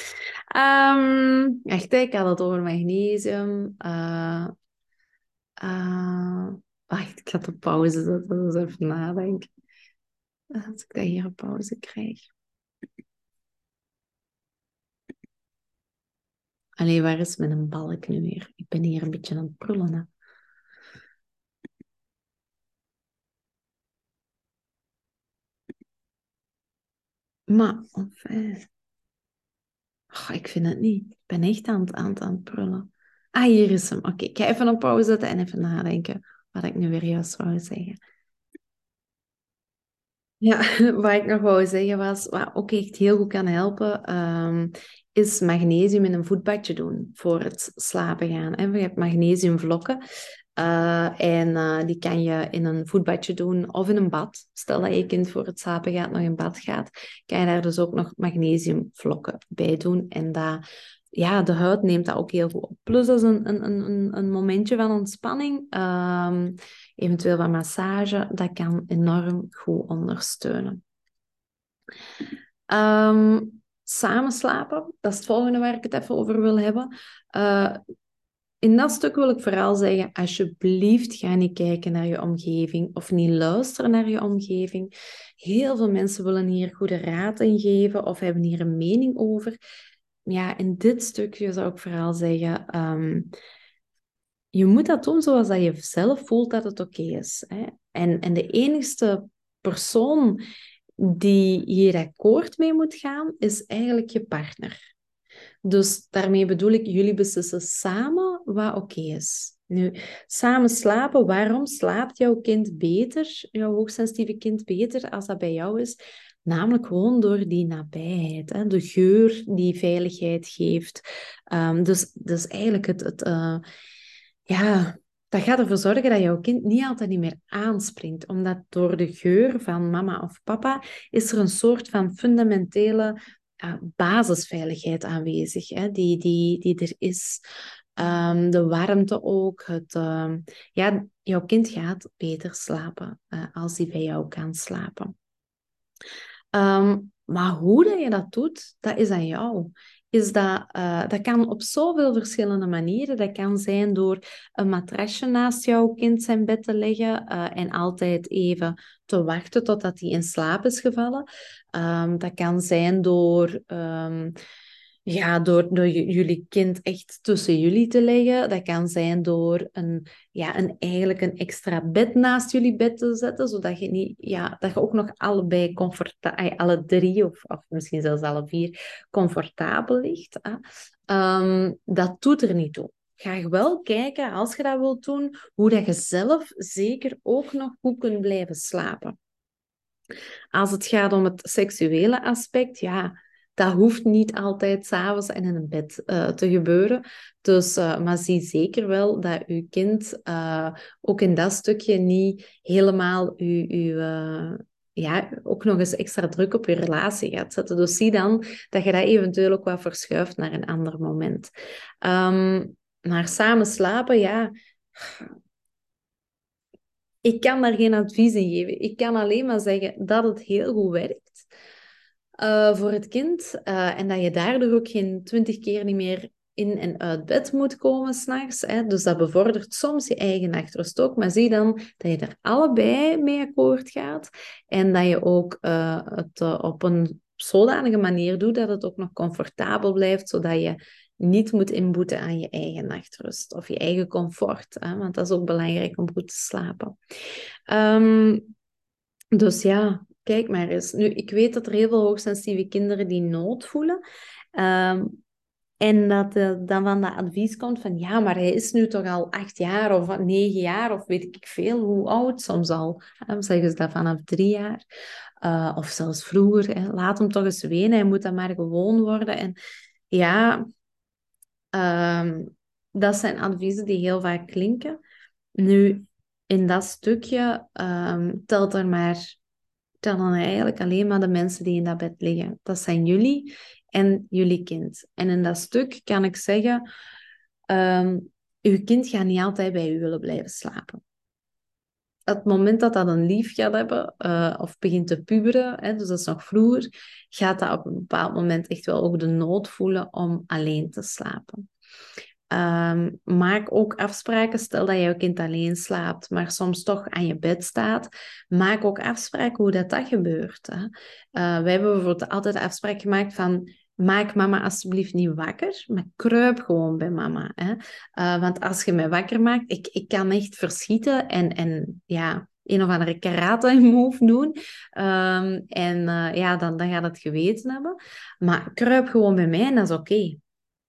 Um, echt, ik had het over magnesium. Uh, uh, wacht, ik ga de pauze zetten, dus even nadenken. Als ik dat hier een pauze krijg. Allee, waar is mijn balk nu weer? Ik ben hier een beetje aan het prullen, hè. Maar, enfin... Oh, ik vind het niet. Ik ben echt aan het, aan het, aan het prullen. Ah, hier is hem. Oké, okay, ik ga even een pauze zetten en even nadenken wat ik nu weer juist wou zeggen. Ja, wat ik nog wou zeggen was, wat ook echt heel goed kan helpen, um, is magnesium in een voetbadje doen voor het slapen gaan. Hè. Je hebt magnesiumvlokken uh, en uh, die kan je in een voetbadje doen of in een bad. Stel dat je kind voor het slapen gaat nog in bad gaat, kan je daar dus ook nog magnesiumvlokken bij doen. En dat, ja, de huid neemt dat ook heel goed op. Plus dat is een, een, een, een momentje van ontspanning. Um, Eventueel wat massage, dat kan enorm goed ondersteunen. Um, samen slapen, dat is het volgende waar ik het even over wil hebben. Uh, in dat stuk wil ik vooral zeggen, alsjeblieft ga niet kijken naar je omgeving of niet luisteren naar je omgeving. Heel veel mensen willen hier goede raad in geven of hebben hier een mening over. Ja, in dit stukje zou ik vooral zeggen... Um, je moet dat doen zoals dat je zelf voelt dat het oké is. Hè? En, en de enigste persoon die hier akkoord mee moet gaan, is eigenlijk je partner. Dus daarmee bedoel ik, jullie beslissen samen wat oké is. Nu, samen slapen, waarom slaapt jouw kind beter, jouw hoogsensitieve kind beter als dat bij jou is? Namelijk gewoon door die nabijheid, hè? De geur die veiligheid geeft. Um, dus, dus eigenlijk het... het uh, ja, dat gaat ervoor zorgen dat jouw kind niet altijd niet meer aanspringt. Omdat door de geur van mama of papa is er een soort van fundamentele uh, basisveiligheid aanwezig, hè, die, die, die er is. Um, de warmte ook. Het, uh, ja, jouw kind gaat beter slapen uh, als hij bij jou kan slapen. Um, maar hoe dat je dat doet, dat is aan jou. Is dat, uh, dat kan op zoveel verschillende manieren. Dat kan zijn door een matrasje naast jouw kind zijn bed te leggen uh, en altijd even te wachten totdat hij in slaap is gevallen. Um, dat kan zijn door... Um, Ja, door, door jullie kind echt tussen jullie te leggen. Dat kan zijn door een, ja, een, eigenlijk een extra bed naast jullie bed te zetten, zodat je, niet, ja, dat je ook nog allebei comfortabel, alle drie of, of misschien zelfs alle vier, comfortabel ligt. Hè. Um, dat doet er niet toe. Ga wel kijken, als je dat wilt doen, hoe dat je zelf zeker ook nog goed kunt blijven slapen. Als het gaat om het seksuele aspect, ja... Dat hoeft niet altijd 's avonds en in een bed uh, te gebeuren. Dus, uh, maar zie zeker wel dat uw kind uh, ook in dat stukje niet helemaal uw, uw, uh, ja, ook nog eens extra druk op je relatie gaat zetten. Dus zie dan dat je dat eventueel ook wat verschuift naar een ander moment. Um, maar samen slapen, ja... Ik kan daar geen advies in geven. Ik kan alleen maar zeggen dat het heel goed werkt uh, voor het kind. Uh, en dat je daardoor ook geen twintig keer niet meer in en uit bed moet komen s'nachts. Dus dat bevordert soms je eigen nachtrust ook. Maar zie dan dat je er allebei mee akkoord gaat. En dat je ook uh, het uh, op een zodanige manier doet dat het ook nog comfortabel blijft, zodat je niet moet inboeten aan je eigen nachtrust of je eigen comfort. Hè? Want dat is ook belangrijk om goed te slapen. Um, dus ja, kijk maar eens. Nu, ik weet dat er heel veel hoogsensitieve kinderen die nood voelen. Um, en dat uh, dan van dat advies komt van, ja, maar hij is nu toch al acht jaar of negen jaar of weet ik veel hoe oud soms al. Dan zeggen ze dat vanaf drie jaar. Uh, of zelfs vroeger. Hè. Laat hem toch eens wenen, hij moet dan maar gewoon worden. En ja, um, dat zijn adviezen die heel vaak klinken. Nu, in dat stukje um, telt er maar, tellen er eigenlijk alleen maar de mensen die in dat bed liggen. Dat zijn jullie en jullie kind. En in dat stuk kan ik zeggen, um, uw kind gaat niet altijd bij u willen blijven slapen. Op het moment dat dat een lief gaat hebben, uh, of begint te puberen, hè, dus dat is nog vroeger, gaat dat op een bepaald moment echt wel ook de nood voelen om alleen te slapen. Um, maak ook afspraken. Stel dat jouw kind alleen slaapt, maar soms toch aan je bed staat. Maak ook afspraken hoe dat, dat gebeurt. Hè. Uh, wij hebben bijvoorbeeld altijd de afspraak gemaakt van, maak mama alsjeblieft niet wakker, maar kruip gewoon bij mama. Hè. Uh, want als je mij wakker maakt, ik, ik kan echt verschieten en, en ja, een of andere karate move doen. Um, en uh, ja, dan, dan gaat het geweten hebben. Maar kruip gewoon bij mij en dat is oké. Okay.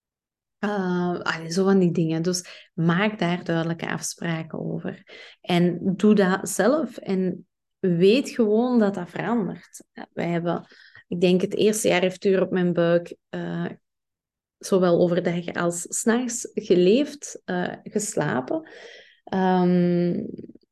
Uh, allee, zo van die dingen. Dus maak daar duidelijke afspraken over. En doe dat zelf. En weet gewoon dat dat verandert. Wij hebben, ik denk het eerste jaar heeft u op mijn buik uh, zowel overdag als 's nachts geleefd, uh, geslapen. Um,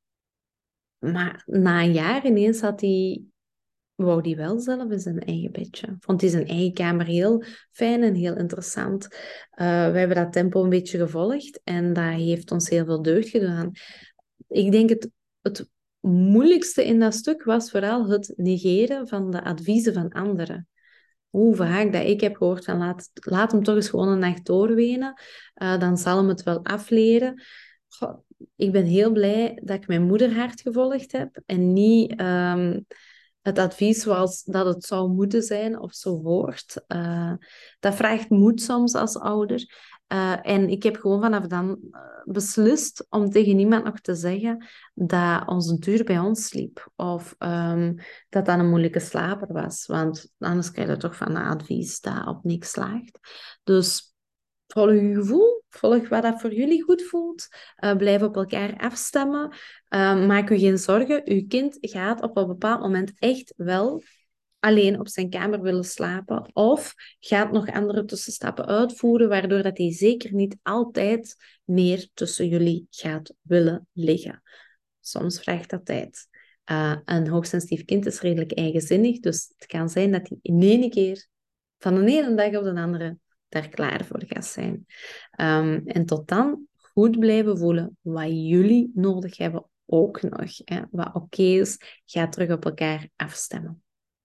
maar na een jaar ineens had hij... wou die wel zelf in zijn eigen bedje. Vond hij zijn eigen kamer heel fijn en heel interessant. Uh, we hebben dat tempo een beetje gevolgd en dat heeft ons heel veel deugd gedaan. Ik denk het, het moeilijkste in dat stuk was vooral het negeren van de adviezen van anderen. Hoe vaak dat ik heb gehoord van laat, laat hem toch eens gewoon een nacht doorwenen, uh, dan zal hem het wel afleren. Goh, ik ben heel blij dat ik mijn moederhart gevolgd heb en niet... Um, het advies zoals dat het zou moeten zijn of zo hoort. Uh, dat vraagt moed soms als ouder. Uh, en ik heb gewoon vanaf dan uh, beslist om tegen niemand nog te zeggen dat onze duur bij ons sliep. Of um, dat dat een moeilijke slaper was. Want anders krijg je toch van een advies dat op niks slaagt. Dus volg je gevoel. Volg wat dat voor jullie goed voelt. Uh, blijf op elkaar afstemmen. Uh, maak u geen zorgen. Uw kind gaat op een bepaald moment echt wel alleen op zijn kamer willen slapen. Of gaat nog andere tussenstappen uitvoeren, waardoor dat hij zeker niet altijd meer tussen jullie gaat willen liggen. Soms vraagt dat tijd. Uh, een hoogsensitief kind is redelijk eigenzinnig, dus het kan zijn dat hij in één keer, van de ene dag op de andere, daar klaar voor gaat zijn. Um, en tot dan goed blijven voelen wat jullie nodig hebben ook nog. Hè. Wat oké okay is, ga terug op elkaar afstemmen.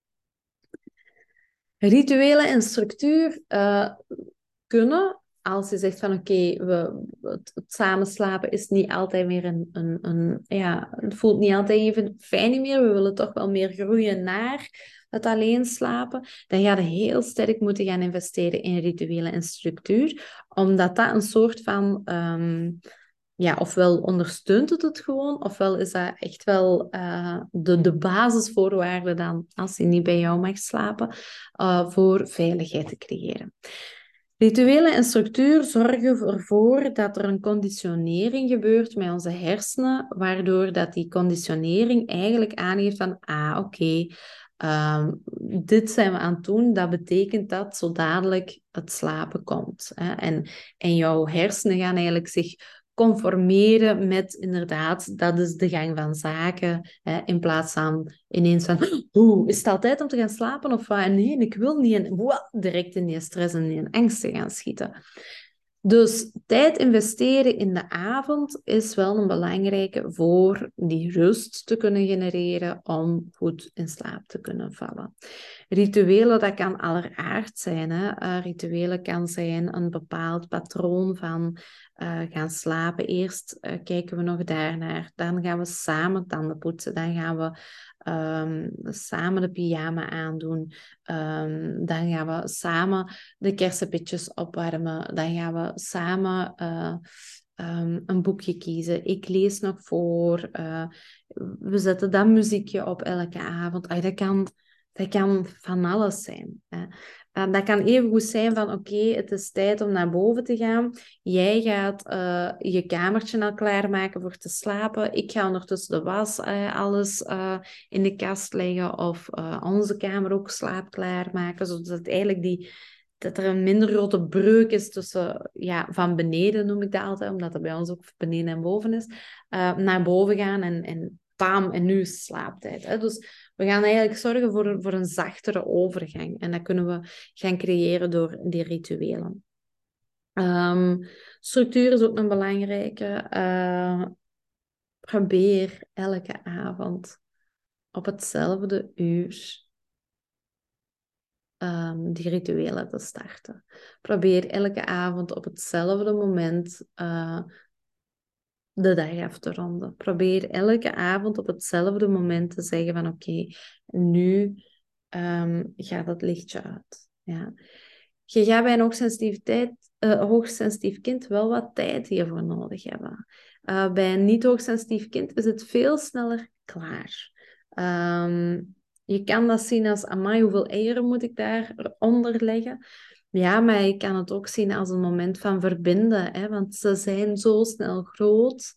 Rituelen en structuur uh, kunnen, als je zegt van oké, okay, we, het, het samenslapen is niet altijd meer een, een, een... Ja, het voelt niet altijd even fijn meer. We willen toch wel meer groeien naar het alleen slapen. Dan ga je heel sterk moeten gaan investeren in rituelen en structuur. Omdat dat een soort van... Um, ja, ofwel ondersteunt het het gewoon, ofwel is dat echt wel uh, de, de basisvoorwaarde dan, als hij niet bij jou mag slapen, uh, voor veiligheid te creëren. Rituelen en structuur zorgen ervoor dat er een conditionering gebeurt met onze hersenen, waardoor dat die conditionering eigenlijk aangeeft van, ah, oké, okay, um, dit zijn we aan het doen, dat betekent dat zo dadelijk het slapen komt. Hè? En, en jouw hersenen gaan eigenlijk zich conformeren met inderdaad, dat is de gang van zaken, hè, in plaats van ineens van, hoe, is het altijd om te gaan slapen of wat? Nee, ik wil niet. En wow, direct in die stress en in die angst te gaan schieten. Dus tijd investeren in de avond is wel een belangrijke voor die rust te kunnen genereren om goed in slaap te kunnen vallen. Rituelen, dat kan alleraard zijn. Hè? Uh, rituelen kan zijn een bepaald patroon van uh, gaan slapen. Eerst uh, kijken we nog daarnaar. Dan gaan we samen tanden poetsen. Dan gaan we um, samen de pyjama aandoen. Um, dan gaan we samen de kersenpitjes opwarmen. Dan gaan we samen uh, um, een boekje kiezen. Ik lees nog voor. Uh, we zetten dat muziekje op elke avond. Ay, dat kan... Dat kan van alles zijn. Hè. Uh, dat kan even goed zijn van, oké, okay, het is tijd om naar boven te gaan. Jij gaat uh, je kamertje al klaarmaken voor te slapen. Ik ga ondertussen de was, uh, alles uh, in de kast leggen. Of uh, onze kamer ook slaapklaar maken. Zodat eigenlijk die, dat er een minder grote breuk is tussen, ja, van beneden noem ik dat altijd. Omdat het bij ons ook beneden en boven is. Uh, naar boven gaan en, en bam, en nu is slaaptijd. Hè. Dus we gaan eigenlijk zorgen voor, voor een zachtere overgang. En dat kunnen we gaan creëren door die rituelen. Um, structuur is ook een belangrijke. Uh, probeer elke avond op hetzelfde uur um, die rituelen te starten. Probeer elke avond op hetzelfde moment uh, de dag af te ronden. Probeer elke avond op hetzelfde moment te zeggen van oké, okay, nu um, gaat het lichtje uit. Ja. Je gaat bij een hoogsensitief, uh, hoogsensitief kind wel wat tijd hiervoor nodig hebben. Uh, bij een niet hoogsensitief kind is het veel sneller klaar. Um, je kan dat zien als, amai, hoeveel eieren moet ik daaronder leggen? Ja, maar je kan het ook zien als een moment van verbinden, hè? Want ze zijn zo snel groot.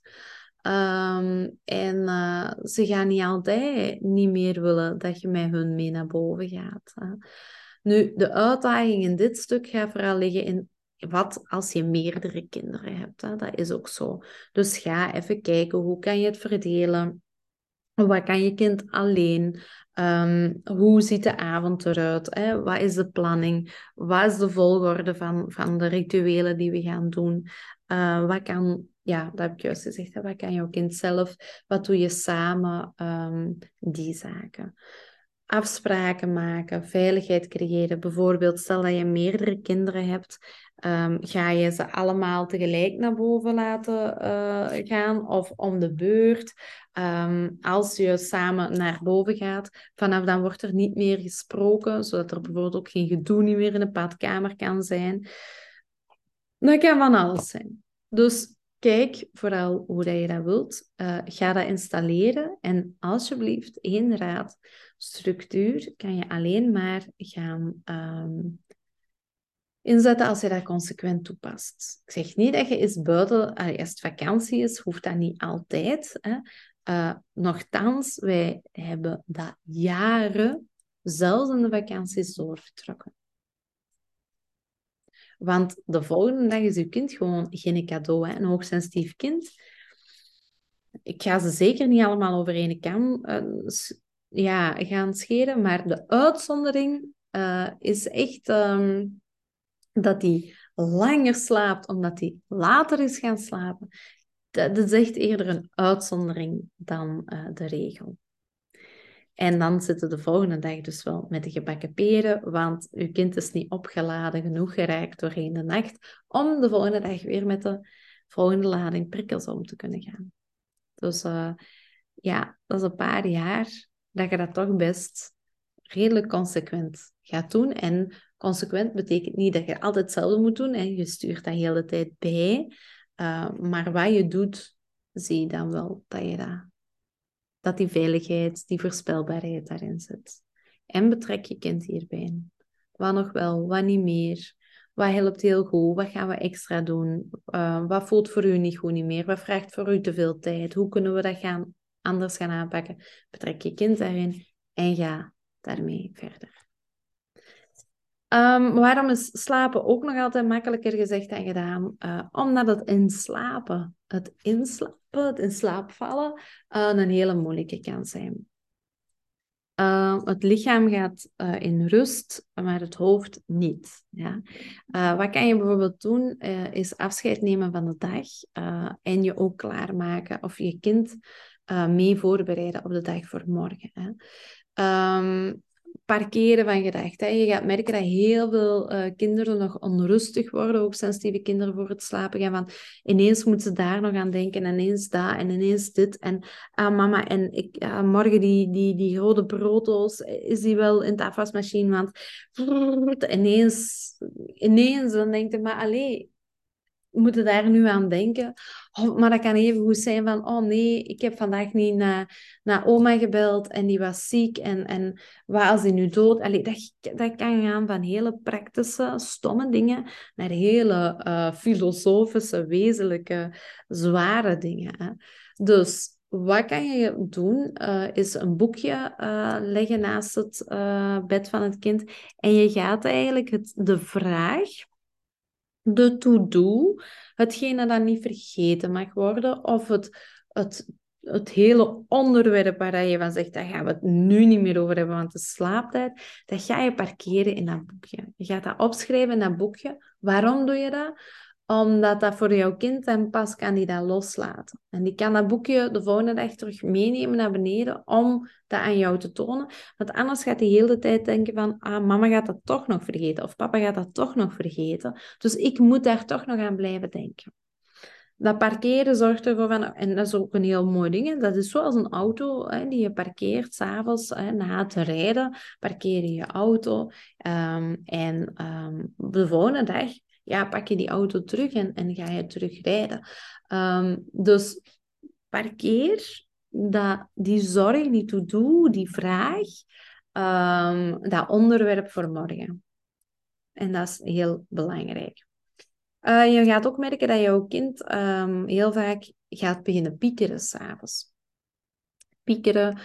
Um, en uh, ze gaan niet altijd niet meer willen dat je met hun mee naar boven gaat. Hè? Nu, de uitdaging in dit stuk gaat vooral liggen in wat als je meerdere kinderen hebt. Hè? Dat is ook zo. Dus ga even kijken, hoe kan je het verdelen? Wat kan je kind alleen? Um, hoe ziet de avond eruit? Hè? Wat is de planning? Wat is de volgorde van, van de rituelen die we gaan doen? Uh, wat kan, ja, dat heb ik juist gezegd. Hè? Wat kan jouw kind zelf? Wat doe je samen? Um, die zaken. Afspraken maken, veiligheid creëren. Bijvoorbeeld, stel dat je meerdere kinderen hebt. Um, ga je ze allemaal tegelijk naar boven laten uh, gaan of om de beurt? Um, als je samen naar boven gaat, vanaf dan wordt er niet meer gesproken, zodat er bijvoorbeeld ook geen gedoe niet meer in de badkamer kan zijn. Dat kan van alles zijn. Dus kijk vooral hoe dat je dat wilt. Uh, ga dat installeren en alsjeblieft, één raad, structuur kan je alleen maar gaan um, inzetten als je dat consequent toepast. Ik zeg niet dat je eens buiten, als het vakantie is, hoeft dat niet altijd. Hè. Uh, nochtans, wij hebben dat jaren, zelfs in de vakanties, doorgetrokken. Want de volgende dag is je kind gewoon geen cadeau. Hè. Een hoogsensitief kind, ik ga ze zeker niet allemaal over één kam uh, ja, gaan scheren, maar de uitzondering uh, is echt um, dat hij langer slaapt omdat hij later is gaan slapen. Dat is echt eerder een uitzondering dan uh, de regel. En dan zitten de volgende dag dus wel met de gebakken peren, want uw kind is niet opgeladen genoeg geraakt doorheen de nacht om de volgende dag weer met de volgende lading prikkels om te kunnen gaan. Dus uh, ja, dat is een paar jaar dat je dat toch best redelijk consequent gaat doen. En consequent betekent niet dat je altijd hetzelfde moet doen. Hè. Je stuurt dat de hele tijd bij. Uh, maar wat je doet, zie je dan wel dat je dat... dat die veiligheid, die voorspelbaarheid daarin zit. En betrek je kind hierbij. Wat nog wel, wat niet meer. Wat helpt heel goed? Wat gaan we extra doen? Uh, wat voelt voor u niet goed niet meer? Wat vraagt voor u te veel tijd? Hoe kunnen we dat gaan, anders gaan aanpakken? Betrek je kind daarin en ga daarmee verder. Um, waarom is slapen ook nog altijd makkelijker gezegd dan gedaan? Uh, omdat het inslapen, het inslapen, het in slaap vallen, uh, een hele moeilijke kan zijn. Uh, het lichaam gaat uh, in rust, maar het hoofd niet. Ja? Uh, wat kan je bijvoorbeeld doen, uh, is afscheid nemen van de dag uh, en je ook klaarmaken of je kind uh, mee voorbereiden op de dag voor morgen. Hè? Um, parkeren van gedachten. Je gaat merken dat heel veel uh, kinderen nog onrustig worden, ook sensitieve kinderen voor het slapen gaan, van ineens moeten ze daar nog aan denken, en ineens dat, en ineens dit, en ah, mama, en ik, ah, morgen die, die, die rode brooddoos, is die wel in de afwasmachine, want ineens, ineens, dan denk je, maar allee, we moeten daar nu aan denken. Oh, maar dat kan even goed zijn van, oh nee, ik heb vandaag niet naar, naar oma gebeld en die was ziek en, en wat als die nu dood? Allee, dat, dat kan gaan van hele praktische, stomme dingen naar hele uh, filosofische, wezenlijke, zware dingen. Hè. Dus wat kan je doen, uh, is een boekje uh, leggen naast het uh, bed van het kind en je gaat eigenlijk het, de vraag, de to-do, hetgene dat niet vergeten mag worden, of het, het, het hele onderwerp waar je van zegt, daar gaan we het nu niet meer over hebben, want het is slaaptijd, dat ga je parkeren in dat boekje. Je gaat dat opschrijven in dat boekje. Waarom doe je dat? Omdat dat voor jouw kind en pas kan die dat loslaten. En die kan dat boekje de volgende dag terug meenemen naar beneden om dat aan jou te tonen. Want anders gaat hij heel de tijd denken van, ah, mama gaat dat toch nog vergeten. Of papa gaat dat toch nog vergeten. Dus ik moet daar toch nog aan blijven denken. Dat parkeren zorgt ervoor van, en dat is ook een heel mooi ding, hè, dat is zoals een auto hè, die je parkeert s'avonds na het rijden, parkeer je je auto um, en um, de volgende dag ja, pak je die auto terug en, en ga je terugrijden. Um, dus parkeer, dat, die zorg, die to-do, die vraag, um, dat onderwerp voor morgen. En dat is heel belangrijk. Uh, je gaat ook merken dat jouw kind um, heel vaak gaat beginnen piekeren s'avonds. Piekeren,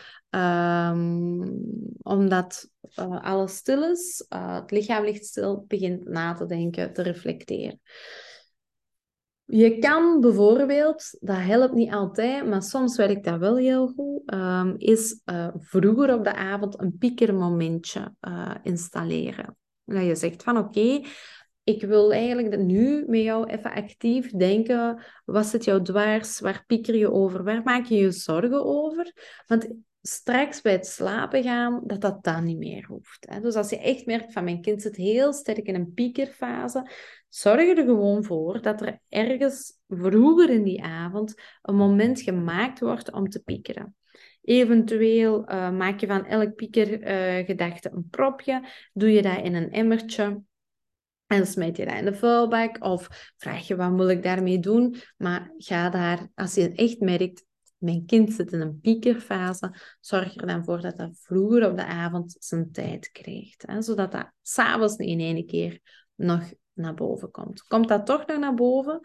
um, omdat uh, alles stil is, uh, het lichaam ligt stil, begint na te denken, te reflecteren. Je kan bijvoorbeeld, dat helpt niet altijd, maar soms werkt dat wel heel goed, um, is uh, vroeger op de avond een piekermomentje uh, installeren. Dat je zegt van oké, okay, ik wil eigenlijk nu met jou even actief denken, wat zit jou dwars, waar pieker je over, waar maak je je zorgen over? Want straks bij het slapen gaan, dat dat dan niet meer hoeft. Hè? Dus als je echt merkt van mijn kind zit heel sterk in een piekerfase, zorg er gewoon voor dat er ergens vroeger in die avond een moment gemaakt wordt om te piekeren. Eventueel uh, maak je van elk piekergedachte uh, een propje, doe je dat in een emmertje en smijt je dat in de vuilbak of vraag je wat moet ik daarmee doen, maar ga daar, als je echt merkt, mijn kind zit in een piekerfase, zorg er dan voor dat dat vroeger op de avond zijn tijd krijgt, hè, zodat dat s'avonds niet in één keer nog naar boven komt. Komt dat toch nog naar boven,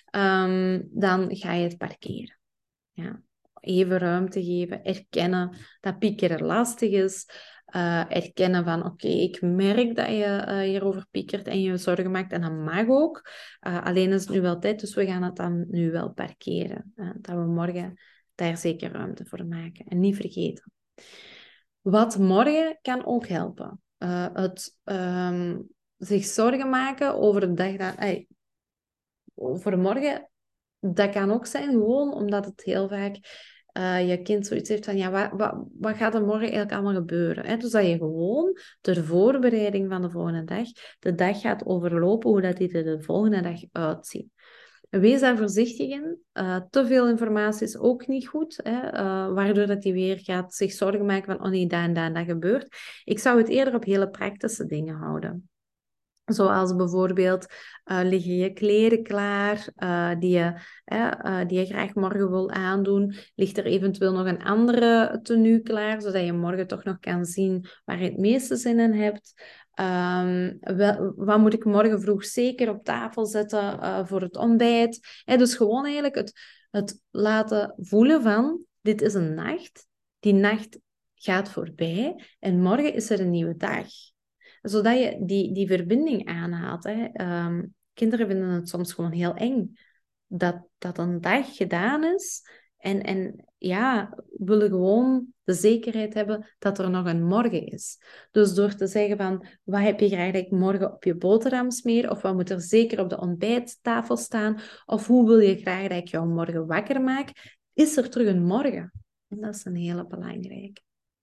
um, dan ga je het parkeren. Ja. Even ruimte geven, erkennen dat piekeren lastig is, uh, erkennen van oké, okay, ik merk dat je uh, hierover piekert en je zorgen maakt en dat mag ook. Uh, alleen is het nu wel tijd, dus we gaan het dan nu wel parkeren. Uh, dat we morgen daar zeker ruimte voor maken en niet vergeten. Wat morgen kan ook helpen. Uh, het um, zich zorgen maken over de dag dat... Hey, voor morgen, dat kan ook zijn gewoon omdat het heel vaak uh, je kind zoiets heeft van ja, wat, wat, wat gaat er morgen eigenlijk allemaal gebeuren? Hè? Dus dat je gewoon ter voorbereiding van de volgende dag de dag gaat overlopen hoe dat die er de volgende dag uitziet. Wees daar voorzichtig in. Uh, te veel informatie is ook niet goed, hè? Uh, waardoor dat hij weer gaat zich zorgen maken van oh nee, dat en dat en dat gebeurt. Ik zou het eerder op hele praktische dingen houden. Zoals bijvoorbeeld, uh, liggen je kleren klaar uh, die, je, uh, die je graag morgen wil aandoen? Ligt er eventueel nog een andere tenue klaar, zodat je morgen toch nog kan zien waar je het meeste zin in hebt? Um, wel, wat moet ik morgen vroeg zeker op tafel zetten uh, voor het ontbijt? Hè, dus gewoon eigenlijk het, het laten voelen van, dit is een nacht. Die nacht gaat voorbij en morgen is er een nieuwe dag. Zodat je die, die verbinding aanhaalt. Hè. Um, kinderen vinden het soms gewoon heel eng. Dat, dat een dag gedaan is. En, en ja, willen gewoon de zekerheid hebben dat er nog een morgen is. Dus door te zeggen van, wat heb je graag dat ik morgen op je boterham smeer? Of wat moet er zeker op de ontbijttafel staan? Of hoe wil je graag dat ik jou morgen wakker maak? Is er terug een morgen? En dat is een hele belangrijke.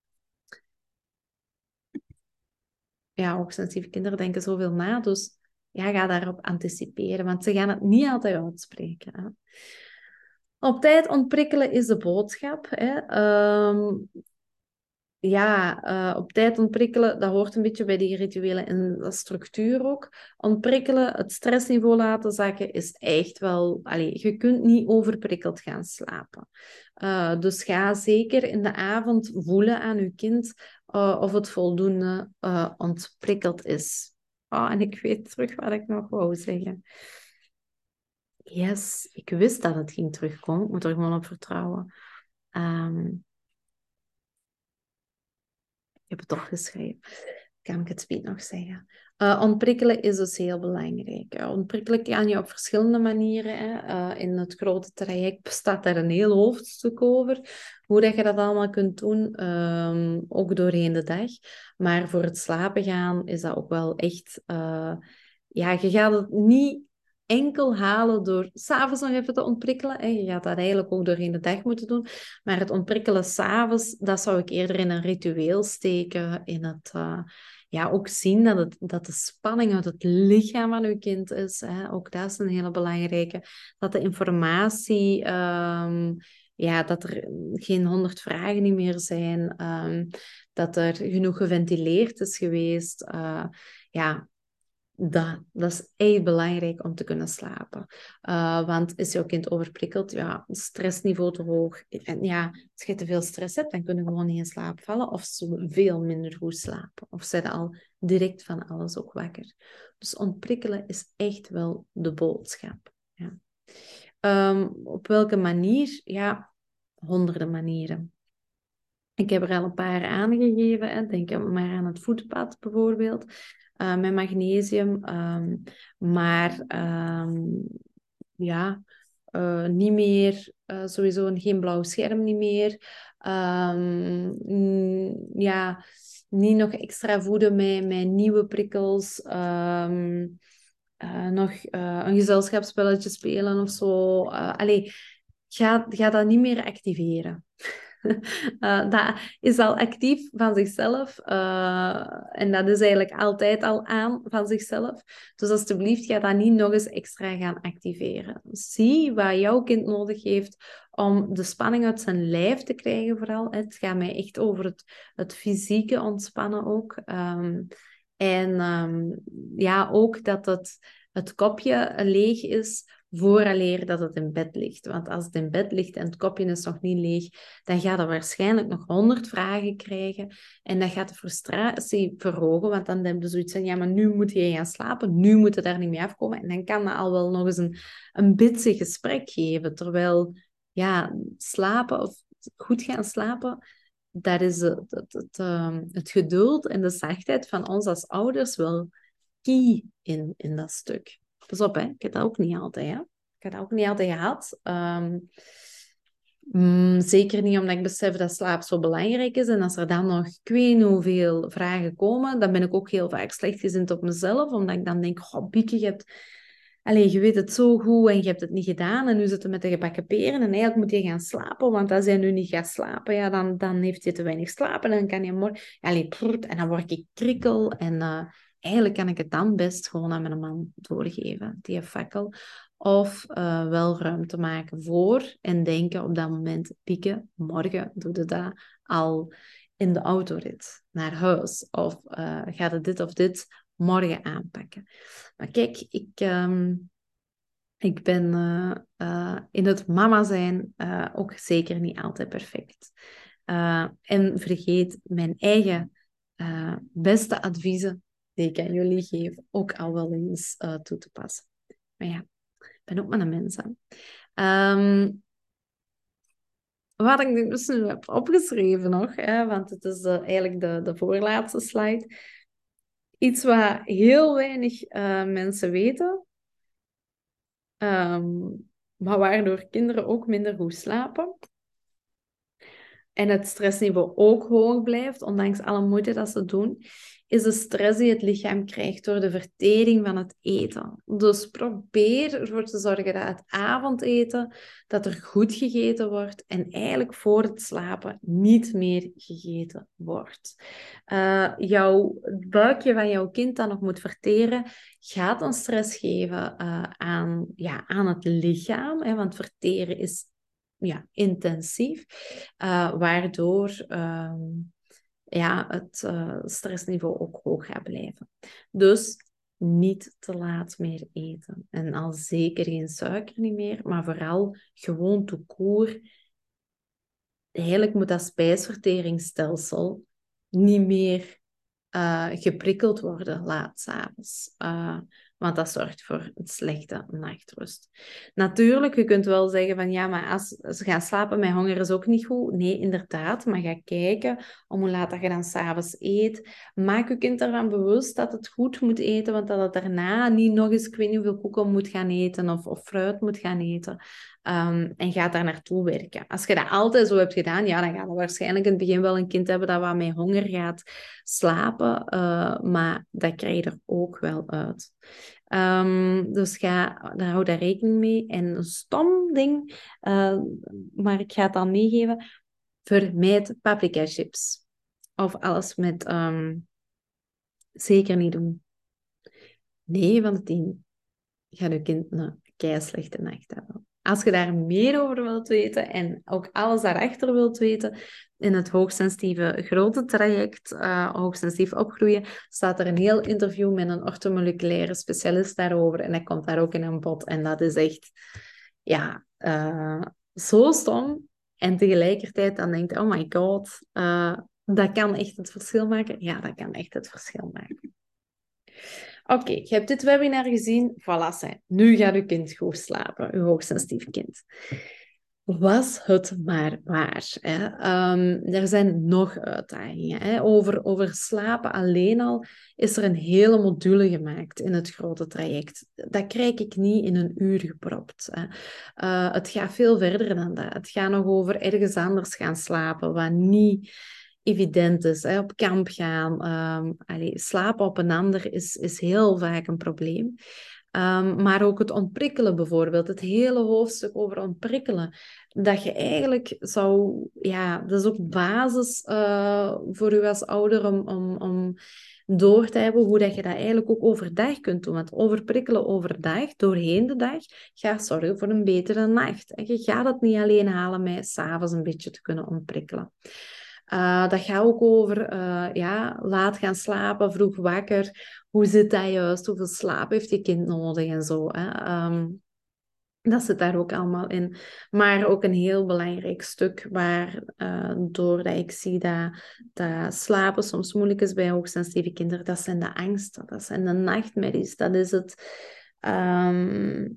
Ja, hoogsensitieve kinderen denken zoveel na, dus ja, ga daarop anticiperen, want ze gaan het niet altijd uitspreken. Hè. Op tijd ontprikkelen is de boodschap. Hè. Um, ja, uh, op tijd ontprikkelen, dat hoort een beetje bij die rituelen en de structuur ook. Ontprikkelen, het stressniveau laten zakken, is echt wel... Allez, je kunt niet overprikkeld gaan slapen. Uh, dus ga zeker in de avond voelen aan je kind uh, of het voldoende uh, ontprikkeld is. Oh, en ik weet terug wat ik nog wou zeggen. Yes, ik wist dat het ging terugkomen. Ik moet er gewoon op vertrouwen. Um, Ik heb het opgeschreven. Kan ik het speed nog zeggen? Uh, ontprikkelen is dus heel belangrijk. Uh, ontprikkelen kan je op verschillende manieren. Hè. Uh, in het grote traject bestaat daar een heel hoofdstuk over. Hoe dat je dat allemaal kunt doen, um, ook doorheen de dag. Maar voor het slapen gaan is dat ook wel echt... Uh, ja, je gaat het niet enkel halen door 's avonds nog even te ontprikkelen. Hè. Je gaat dat eigenlijk ook doorheen de dag moeten doen. Maar het ontprikkelen 's avonds, dat zou ik eerder in een ritueel steken. In het uh, ja, ook zien dat, het, dat de spanning uit het lichaam van uw kind is. Hè. Ook dat is een hele belangrijke. Dat de informatie... Um, ja, dat er geen honderd vragen niet meer zijn. Um, dat er genoeg geventileerd is geweest. Uh, ja... Dat, dat is echt belangrijk om te kunnen slapen. Uh, want is jouw kind overprikkeld, ja, stressniveau te hoog. En ja, als je te veel stress hebt, dan kun je gewoon niet in slaap vallen. Of ze veel minder goed slapen. Of zijn al direct van alles ook wakker. Dus ontprikkelen is echt wel de boodschap. Ja. Um, op welke manier? Ja, honderden manieren. Ik heb er al een paar aangegeven. Hè. Denk maar aan het voetpad bijvoorbeeld. Uh, met magnesium. Um, maar um, ja, uh, niet meer, uh, sowieso een, geen blauw scherm niet meer. Um, mm, ja, niet nog extra voeden met, met nieuwe prikkels. Um, uh, nog uh, een gezelschapsspelletje spelen of zo. Uh, allee, ga, ga dat niet meer activeren. Uh, dat is al actief van zichzelf. Uh, en dat is eigenlijk altijd al aan van zichzelf. Dus alsjeblieft, ga dat niet nog eens extra gaan activeren. Zie wat jouw kind nodig heeft om de spanning uit zijn lijf te krijgen vooral. Het gaat mij echt over het, het fysieke ontspannen ook. Um, en um, ja, ook dat het, het kopje leeg is vooraleer dat het in bed ligt. Want als het in bed ligt en het kopje is nog niet leeg, dan gaat er waarschijnlijk nog honderd vragen krijgen. En dat gaat de frustratie verhogen, want dan hebben ze zoiets van, ja, maar nu moet je gaan slapen, nu moet je daar niet mee afkomen. En dan kan dat al wel nog eens een, een bitsig gesprek geven. Terwijl, ja, slapen of goed gaan slapen, dat is het, het, het, um, het geduld en de zachtheid van ons als ouders wel key in, in dat stuk. Pas op, hè. Ik heb dat ook niet altijd, hè. Ik heb dat ook niet altijd gehad. Um, mm, zeker niet omdat ik besef dat slaap zo belangrijk is. En als er dan nog ik weet niet hoeveel vragen komen, dan ben ik ook heel vaak slechtgezind op mezelf. Omdat ik dan denk, oh, Bieke, je hebt... Allee, je weet het zo goed en je hebt het niet gedaan. En nu zit het met de gebakken peren. En eigenlijk moet je gaan slapen. Want als hij nu niet gaat slapen, ja, dan, dan heeft hij te weinig slapen. En dan kan je morgen... Allee, prrrt, en dan word ik krikkel. En... Uh, Eigenlijk kan ik het dan best gewoon aan mijn man doorgeven, die fakkel. Of uh, wel ruimte maken voor en denken op dat moment, pieken, morgen doe je dat al in de autorit naar huis. Of uh, ga je dit of dit morgen aanpakken. Maar kijk, ik, um, ik ben uh, uh, in het mama zijn uh, ook zeker niet altijd perfect. Uh, en vergeet mijn eigen uh, beste adviezen die ik aan jullie geef, ook al wel eens uh, toe te passen. Maar ja, ik ben ook maar een mens. Um, wat ik dus nu heb opgeschreven nog, hè, want het is uh, eigenlijk de, de voorlaatste slide. Iets wat heel weinig uh, mensen weten, um, maar waardoor kinderen ook minder goed slapen. en het stressniveau ook hoog blijft, ondanks alle moeite dat ze doen, is de stress die het lichaam krijgt door de vertering van het eten. Dus probeer ervoor te zorgen dat het avondeten, dat er goed gegeten wordt en eigenlijk voor het slapen niet meer gegeten wordt. Uh, jouw het buikje van jouw kind dat nog moet verteren, gaat een stress geven uh, aan, ja, aan het lichaam, hè, want verteren is ja, intensief, uh, waardoor uh, ja, het uh, stressniveau ook hoog gaat blijven. Dus niet te laat meer eten. En al zeker geen suiker niet meer, maar vooral gewoon te koer. Eigenlijk moet dat spijsverteringsstelsel niet meer uh, geprikkeld worden laat 's avonds. Uh, want dat zorgt voor een slechte nachtrust. Natuurlijk, je kunt wel zeggen van ja, maar als ze gaan slapen met honger is ook niet goed. Nee, inderdaad. Maar ga kijken om hoe laat dat je dan 's avonds eet. Maak je kind ervan bewust dat het goed moet eten, want dat het daarna niet nog eens, ik weet niet hoeveel koeken moet gaan eten of, of fruit moet gaan eten. Um, en ga daar naartoe werken. Als je dat altijd zo hebt gedaan, ja, dan ga je waarschijnlijk in het begin wel een kind hebben dat wat met honger gaat slapen. Uh, maar dat krijg je er ook wel uit. Um, dus ga, daar hou daar rekening mee. En een stom ding, uh, maar ik ga het dan meegeven. Vermijd paprika chips. Of alles met... Um, zeker niet doen. negen van de tien gaat je kind een keislechte nacht hebben. Als je daar meer over wilt weten en ook alles daarachter wilt weten, in het hoogsensitieve grote traject, uh, hoogsensitief opgroeien, staat er een heel interview met een orthomoleculaire specialist daarover en dat komt daar ook in aan bod. En dat is echt, ja, uh, zo stom. En tegelijkertijd dan denkt, oh my god, uh, dat kan echt het verschil maken. Ja, dat kan echt het verschil maken. Oké, okay, je hebt dit webinar gezien. Voilà, zijn. Nu gaat uw kind goed slapen, uw hoogsensitief kind. Was het maar waar. Hè? Um, er zijn nog uitdagingen. Hè? Over, over slapen alleen al is er een hele module gemaakt in het grote traject. Dat krijg ik niet in een uur gepropt. Hè? Uh, het gaat veel verder dan dat. Het gaat nog over ergens anders gaan slapen, wat niet evident is. Hè? Op kamp gaan, um, allee, slapen op een ander is, is heel vaak een probleem. Um, maar ook het ontprikkelen bijvoorbeeld, het hele hoofdstuk over ontprikkelen, dat je eigenlijk zou, ja, dat is ook basis uh, voor u als ouder om, om, om door te hebben hoe dat je dat eigenlijk ook overdag kunt doen. Want overprikkelen overdag, doorheen de dag, gaat zorgen voor een betere nacht. En je gaat het niet alleen halen met 's avonds een beetje te kunnen ontprikkelen. Uh, dat gaat ook over uh, ja, laat gaan slapen, vroeg wakker. Hoe zit dat juist? Hoeveel slaap heeft je kind nodig en zo. Hè? Um, dat zit daar ook allemaal in. Maar ook een heel belangrijk stuk waar, uh, doordat ik zie dat, dat slapen soms moeilijk is bij hoogsensitieve kinderen, dat zijn de angsten, dat zijn de nachtmerries, dat is het... Um,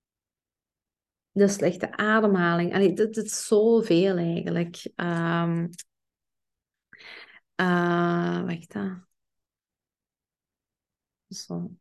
de slechte ademhaling. Allee, het is zoveel eigenlijk. Um, Uh, wacht dan. Zo.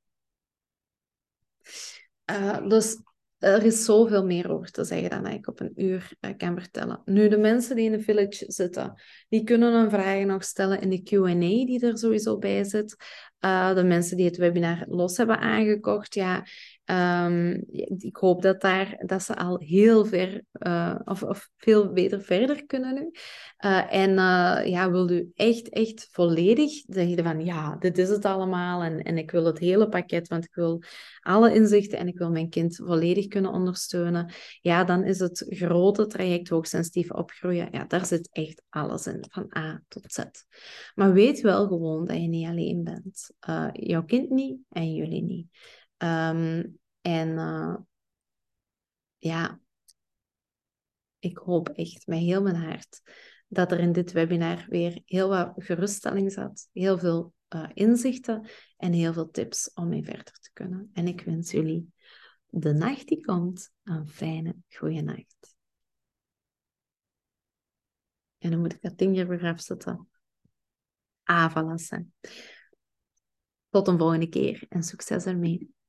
Uh, dus er is zoveel meer over te zeggen dan ik op een uur uh, kan vertellen. Nu, de mensen die in de village zitten, die kunnen hun vragen nog stellen in de Q en A die er sowieso bij zit. Uh, de mensen die het webinar los hebben aangekocht, ja, um, ik hoop dat, daar, dat ze al heel ver, uh, of, of veel beter verder kunnen nu. Uh, en uh, ja, wil u echt, echt volledig zeggen van ja, dit is het allemaal en, en ik wil het hele pakket, want ik wil alle inzichten en ik wil mijn kind volledig kunnen ondersteunen, ja, dan is het grote traject hoogsensitief opgroeien, ja, daar zit echt alles in, van A tot Z. Maar weet wel gewoon dat je niet alleen bent. Uh, jouw kind niet en jullie niet. Um, en uh, ja, ik hoop echt met heel mijn hart dat er in dit webinar weer heel wat geruststelling zat, heel veel uh, inzichten en heel veel tips om mee verder te kunnen. En ik wens jullie de nacht die komt een fijne, goede nacht. En dan moet ik dat ding hier weer afzetten. Ah, voilà. Tot een volgende keer en succes ermee.